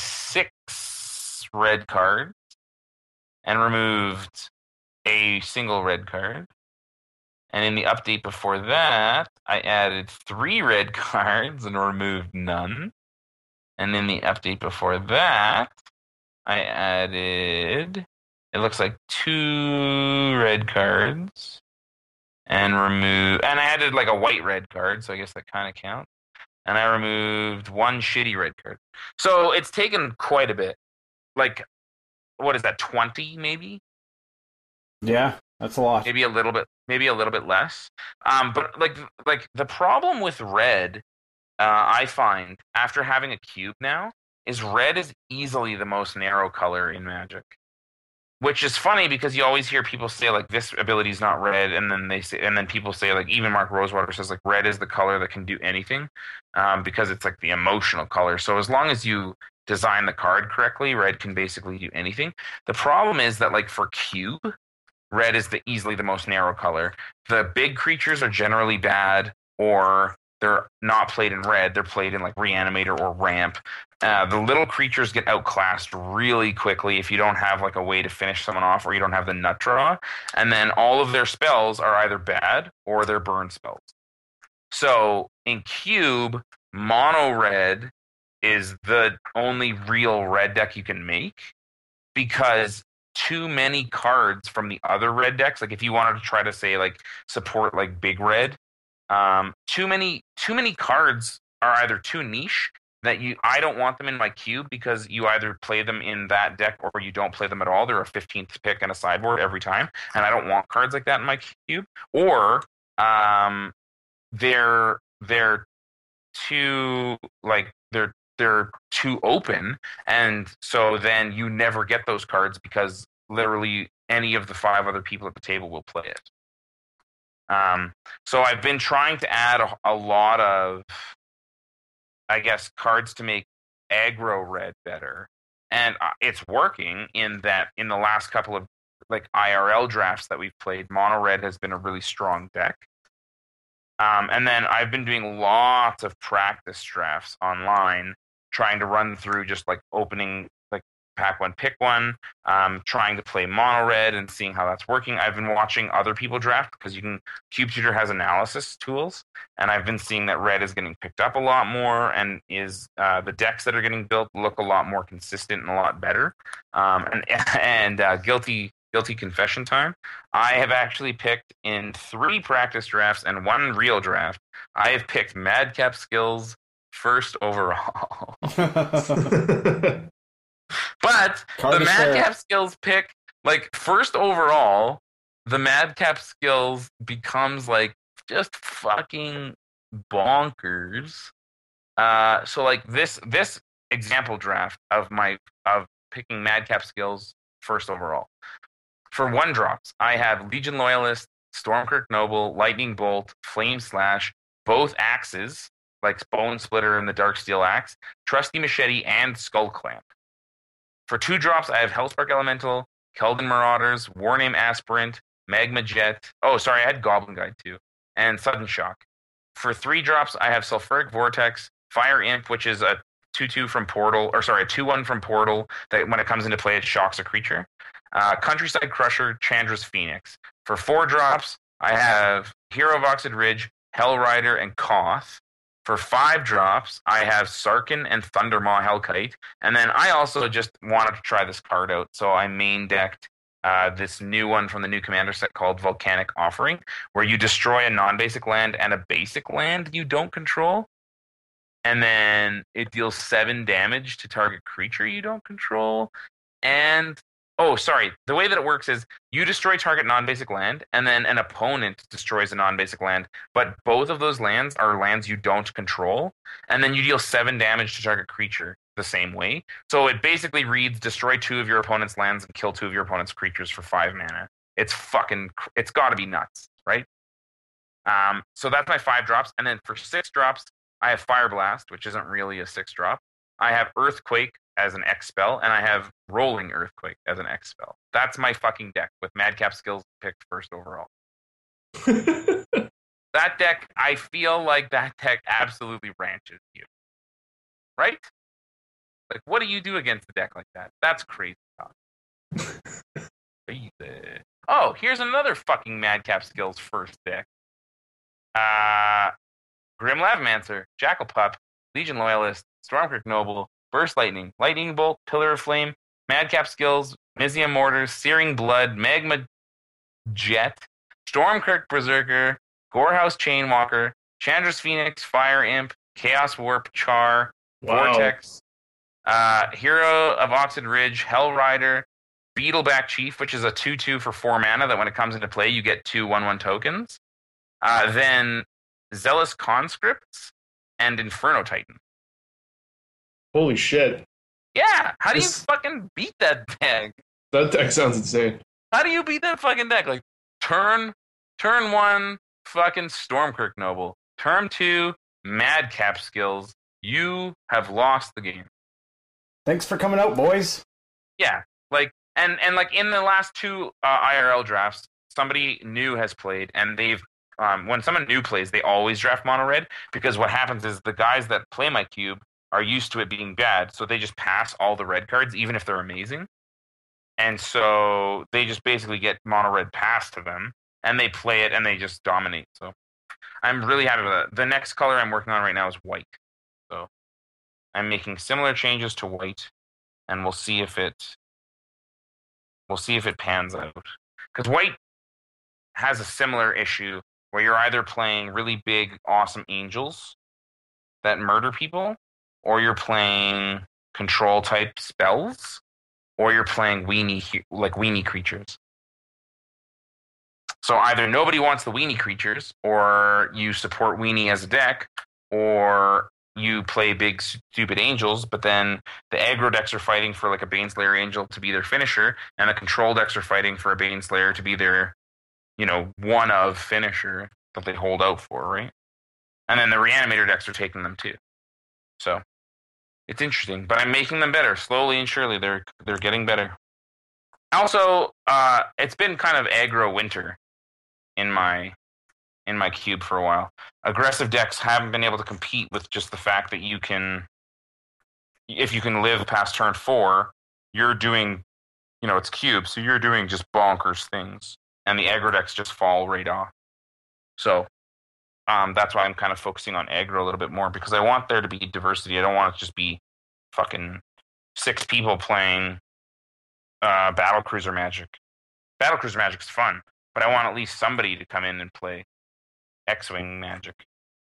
6 red cards and removed a single red card. And in the update before that, I added 3 red cards and removed none. And in the update before that, I added, it looks like 2 red cards and I added like a white red card, so I guess that kind of counts. And I removed 1 shitty red card. So it's taken quite a bit. Like, what is that, 20 maybe? Yeah, that's a lot. Maybe a little bit less. But like the problem with red, I find after having a cube now, is red is easily the most narrow color in Magic. Which is funny because you always hear people say like this ability is not red, and then people say like even Mark Rosewater says like red is the color that can do anything, because it's like the emotional color. So as long as you design the card correctly, red can basically do anything. The problem is that like for cube, red is easily the most narrow color. The big creatures are generally bad, or they're not played in red. They're played in like Reanimator or Ramp. The little creatures get outclassed really quickly if you don't have like a way to finish someone off, or you don't have the nut draw. And then all of their spells are either bad or they're burn spells. So in cube, mono red is the only real red deck you can make, because too many cards from the other red decks, like if you wanted to try to say like support like big red, too many cards are either too niche that I don't want them in my cube, because you either play them in that deck or you don't play them at all. They're a 15th pick and a sideboard every time, and I don't want cards like that in my cube. Or they're too like they're too open, and so then you never get those cards because literally any of the 5 other people at the table will play it. So I've been trying to add a lot of, I guess, cards to make aggro red better, and it's working in that in the last couple of like IRL drafts that we've played, mono red has been a really strong deck. And then I've been doing lots of practice drafts online, trying to run through just like opening, like pack one, pick one, trying to play mono red and seeing how that's working. I've been watching other people draft because Cube Tutor has analysis tools, and I've been seeing that red is getting picked up a lot more, and is the decks that are getting built look a lot more consistent and a lot better. Guilty confession time. I have actually picked in 3 practice drafts and 1 real draft. I have picked Madcap Skills first overall. But the Madcap Skills pick, like, first overall, the Madcap Skills becomes, like, just fucking bonkers. So, like, this example draft of picking Madcap Skills first overall. For 1-drops, I have Legion Loyalist, Stormkirk Noble, Lightning Bolt, Flame Slash, both axes, like Bone Splitter and the Darksteel Axe, Trusty Machete, and Skull Clamp. For 2-drops, I have Hellspark Elemental, Keldon Marauders, Warname Aspirant, Magma Jet. Oh, sorry, I had Goblin Guide too, and Sudden Shock. For 3-drops, I have Sulfuric Vortex, Fire Imp, which is a 2/2 from Portal, or sorry, a 2/1 from Portal that when it comes into play, it shocks a creature. Countryside Crusher, Chandra's Phoenix. For 4-drops, I have Hero of Oxid Ridge, Hellrider, and Koth. For 5-drops, I have Sarkin and Thundermaw Hellkite. And then I also just wanted to try this card out, so I main decked this new one from the new commander set called Volcanic Offering, where you destroy a non-basic land and a basic land you don't control. And then it deals 7 damage to target creature you don't control. And the way that it works is you destroy target non-basic land, and then an opponent destroys a non-basic land, but both of those lands are lands you don't control, and then you deal 7 damage to target creature the same way. So it basically reads, destroy 2 of your opponent's lands and kill 2 of your opponent's creatures for 5 mana. It's gotta be nuts, right? So that's my 5-drops, and then for 6-drops, I have Fire Blast, which isn't really a 6-drop. I have Earthquake as an X spell, and I have Rolling Earthquake as an X spell. That's my fucking deck, with Madcap Skills picked first overall. That deck, I feel like that deck absolutely ranches you. Right? Like, what do you do against a deck like that? That's crazy talk. Oh, here's another fucking Madcap Skills first deck. Grim Lavamancer, Jackal Pup, Legion Loyalist, Stormkirk Noble, Burst Lightning, Lightning Bolt, Pillar of Flame, Madcap Skills, Mizzium Mortar, Searing Blood, Magma Jet, Stormkirk Berserker, Gorehouse Chainwalker, Chandra's Phoenix, Fire Imp, Chaos Warp, Char, Vortex, Hero of Oxid Ridge, Hellrider, Beetleback Chief, which is a 2/2 for 4 mana that when it comes into play, you get 2 1/1 tokens. Then Zealous Conscripts and Inferno Titan. Holy shit. Yeah, how do you fucking beat that deck? That deck sounds insane. How do you beat that fucking deck? Like, turn 1, fucking Stormkirk Noble. Turn 2, Madcap Skills. You have lost the game. Thanks for coming out, boys. Yeah, like, and like in the last 2 IRL drafts, somebody new has played, and they've when someone new plays, they always draft mono red, because what happens is the guys that play my cube are used to it being bad, so they just pass all the red cards, even if they're amazing. And so they just basically get mono red passed to them, and they play it, and they just dominate. So I'm really happy with that. The next color I'm working on right now is white. So I'm making similar changes to white, and we'll see if it pans out. Because white has a similar issue where you're either playing really big, awesome angels that murder people, or you're playing control type spells, or you're playing weenie creatures. So either nobody wants the weenie creatures, or you support weenie as a deck, or you play big stupid angels, but then the aggro decks are fighting for like a Baneslayer angel to be their finisher, and the control decks are fighting for a Baneslayer to be their, one of finisher that they hold out for, right? And then the Reanimator decks are taking them too. So it's interesting, but I'm making them better slowly and surely. They're getting better. Also, it's been kind of aggro winter in my cube for a while. Aggressive decks haven't been able to compete with just the fact that if you can live past turn 4, you're doing, it's cubes, so you're doing just bonkers things, and the aggro decks just fall right off. So that's why I'm kind of focusing on aggro a little bit more, because I want there to be diversity. I don't want it to just be fucking 6 people playing Battlecruiser Magic. Battlecruiser Magic's fun, but I want at least somebody to come in and play X-Wing Magic.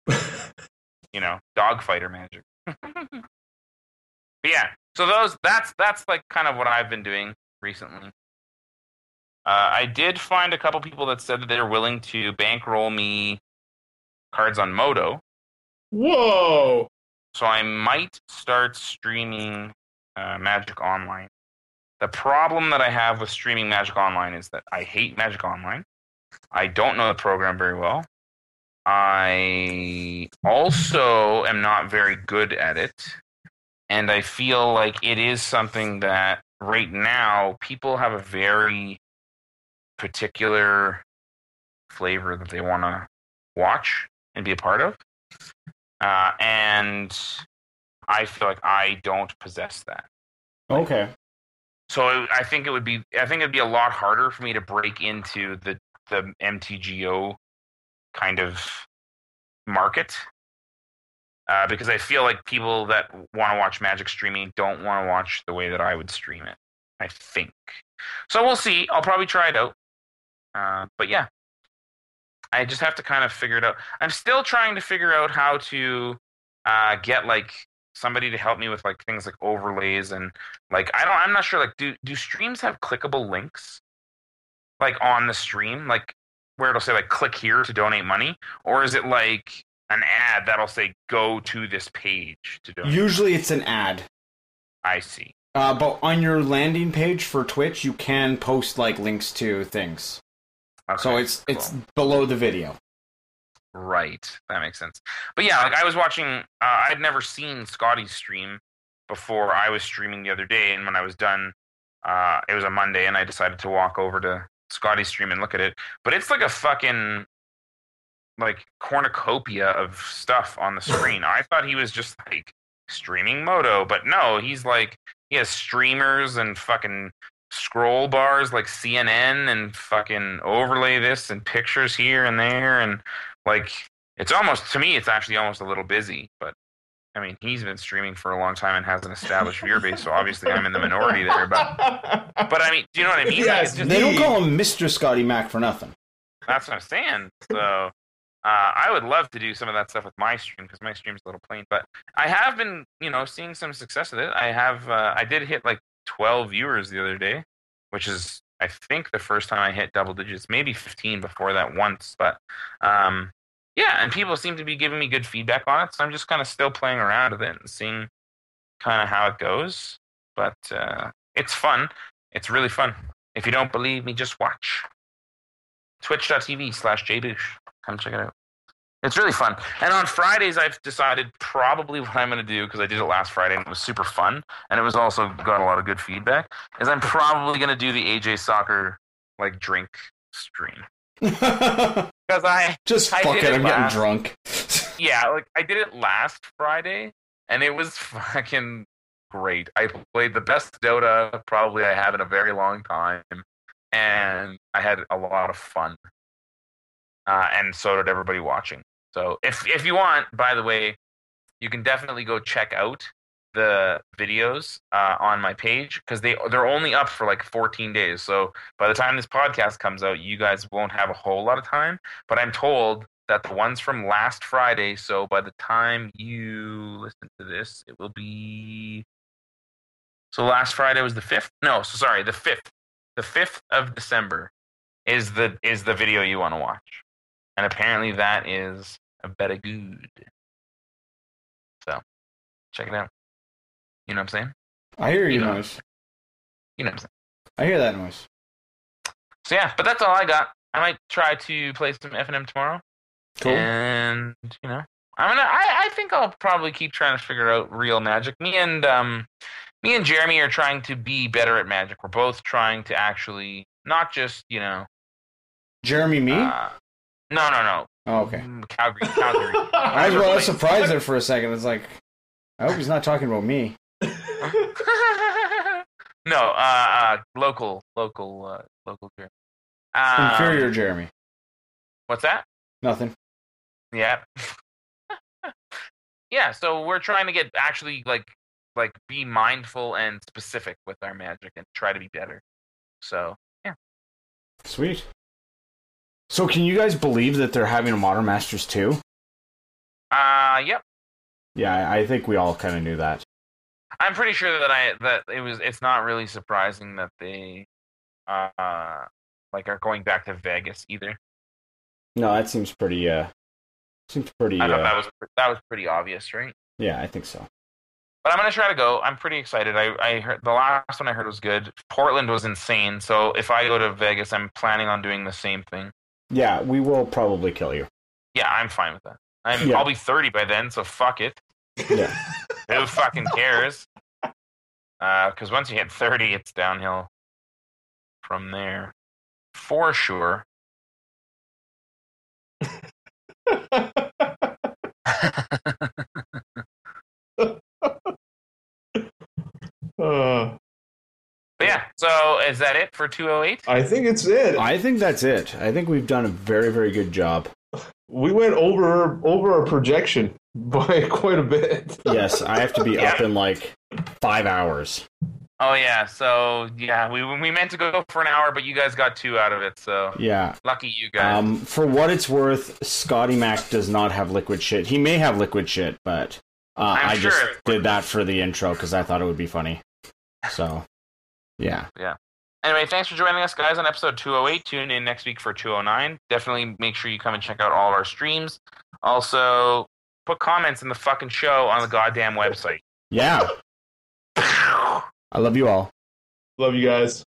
Dogfighter Magic. But yeah, so that's like kind of what I've been doing recently. I did find a couple people that said that they're willing to bankroll me cards on Moto. Whoa! So I might start streaming Magic Online. The problem that I have with streaming Magic Online is that I hate Magic Online. I don't know the program very well. I also am not very good at it. And I feel like it is something that right now people have a very particular flavor that they want to watch and be a part of. And I feel like I don't possess that. Okay. So I think it'd be a lot harder for me to break into the MTGO kind of market, because I feel like people that want to watch Magic streaming don't want to watch the way that I would stream it, I think. So we'll see. I'll probably try it out. But yeah, I just have to kind of figure it out. I'm still trying to figure out how to get like somebody to help me with like things like overlays and like I'm not sure, like do streams have clickable links like on the stream, like where it'll say like click here to donate money, or is it like an ad that'll say go to this page to donate? Usually it's an ad. I see. But on your landing page for Twitch, you can post like links to things. Okay, so it's below the video. Right, that makes sense. But yeah, like I was watching, I'd never seen Scotty's stream before I was streaming the other day, and when I was done, it was a Monday, and I decided to walk over to Scotty's stream and look at it. But it's like a fucking like cornucopia of stuff on the screen. I thought he was just like streaming Moto, but no, he has streamers and fucking scroll bars like CNN and fucking overlay this and pictures here and there, and like it's almost, to me, it's actually almost a little busy. But I mean, he's been streaming for a long time and has an established viewer base, so obviously I'm in the minority there. But I mean, do you know what I mean? Yes, like, they don't call him Mr. Scotty Mac for nothing. That's what I'm saying. So I would love to do some of that stuff with my stream, because my stream's a little plain. But I have been, seeing some success with it. I did hit like 12 viewers the other day, which is, I think, the first time I hit double digits. Maybe 15 before that once. But yeah, and people seem to be giving me good feedback on it, so I'm just kind of still playing around with it and seeing kind of how it goes. But it's fun. It's really fun. If you don't believe me, just watch. Twitch.tv/jboosh. Come check it out. It's really fun. And on Fridays, I've decided probably what I'm going to do, because I did it last Friday and it was super fun, and it was also got a lot of good feedback, is I'm probably going to do the AJ Soccer like drink stream. Because I fuck it, I'm getting drunk. Yeah, like I did it last Friday, and it was fucking great. I played the best Dota probably I have in a very long time, and I had a lot of fun. And so did everybody watching. So if you want, by the way, you can definitely go check out the videos on my page, because they're only up for like 14 days. So by the time this podcast comes out, you guys won't have a whole lot of time. But I'm told that the ones from last Friday, so by the time you listen to this, it will be... So last Friday was the 5th? No, so sorry, the 5th. The 5th of December is the video you want to watch. And apparently that is a better good. So, check it out. You know what I'm saying? I hear you, noise. You know what I'm saying? I hear that noise. So yeah, but that's all I got. I might try to play some FNM tomorrow. Cool. And, I think I'll probably keep trying to figure out real Magic. Me and Jeremy are trying to be better at Magic. We're both trying to actually, not just, Jeremy, me? No. Oh, okay. Calgary. I was surprised there for a second. It's like, I hope he's not talking about me. No, local Jeremy. Inferior Jeremy. What's that? Nothing. Yeah. Yeah, so we're trying to get actually like be mindful and specific with our Magic and try to be better. So, yeah. Sweet. So can you guys believe that they're having a Modern Masters 2? Yep. Yeah, I think we all kind of knew that. I'm pretty sure that it's not really surprising that they are going back to Vegas either. No, that seems pretty I thought that was pretty obvious, right? Yeah, I think so. But I'm gonna try to go. I'm pretty excited. I heard the last one I heard was good. Portland was insane. So if I go to Vegas, I'm planning on doing the same thing. Yeah, we will probably kill you. Yeah, I'm fine with that. I'll be 30 by then, so fuck it. Yeah. Who fucking cares? Because once you hit 30, it's downhill from there, for sure. But yeah, so is that it for 208? I think it's it. I think that's it. I think we've done a very, very good job. We went over our projection by quite a bit. Yes, I have to be up in like 5 hours. Oh yeah, so yeah, we meant to go for an hour, but you guys got 2 out of it, so yeah, lucky you guys. For what it's worth, Scotty Mac does not have liquid shit. He may have liquid shit, but I sure just did that for the intro because I thought it would be funny. So, yeah. Yeah. Anyway, thanks for joining us, guys, on episode 208. Tune in next week for 209. Definitely make sure you come and check out all of our streams. Also, put comments in the fucking show on the goddamn website. Yeah. I love you all. Love you guys.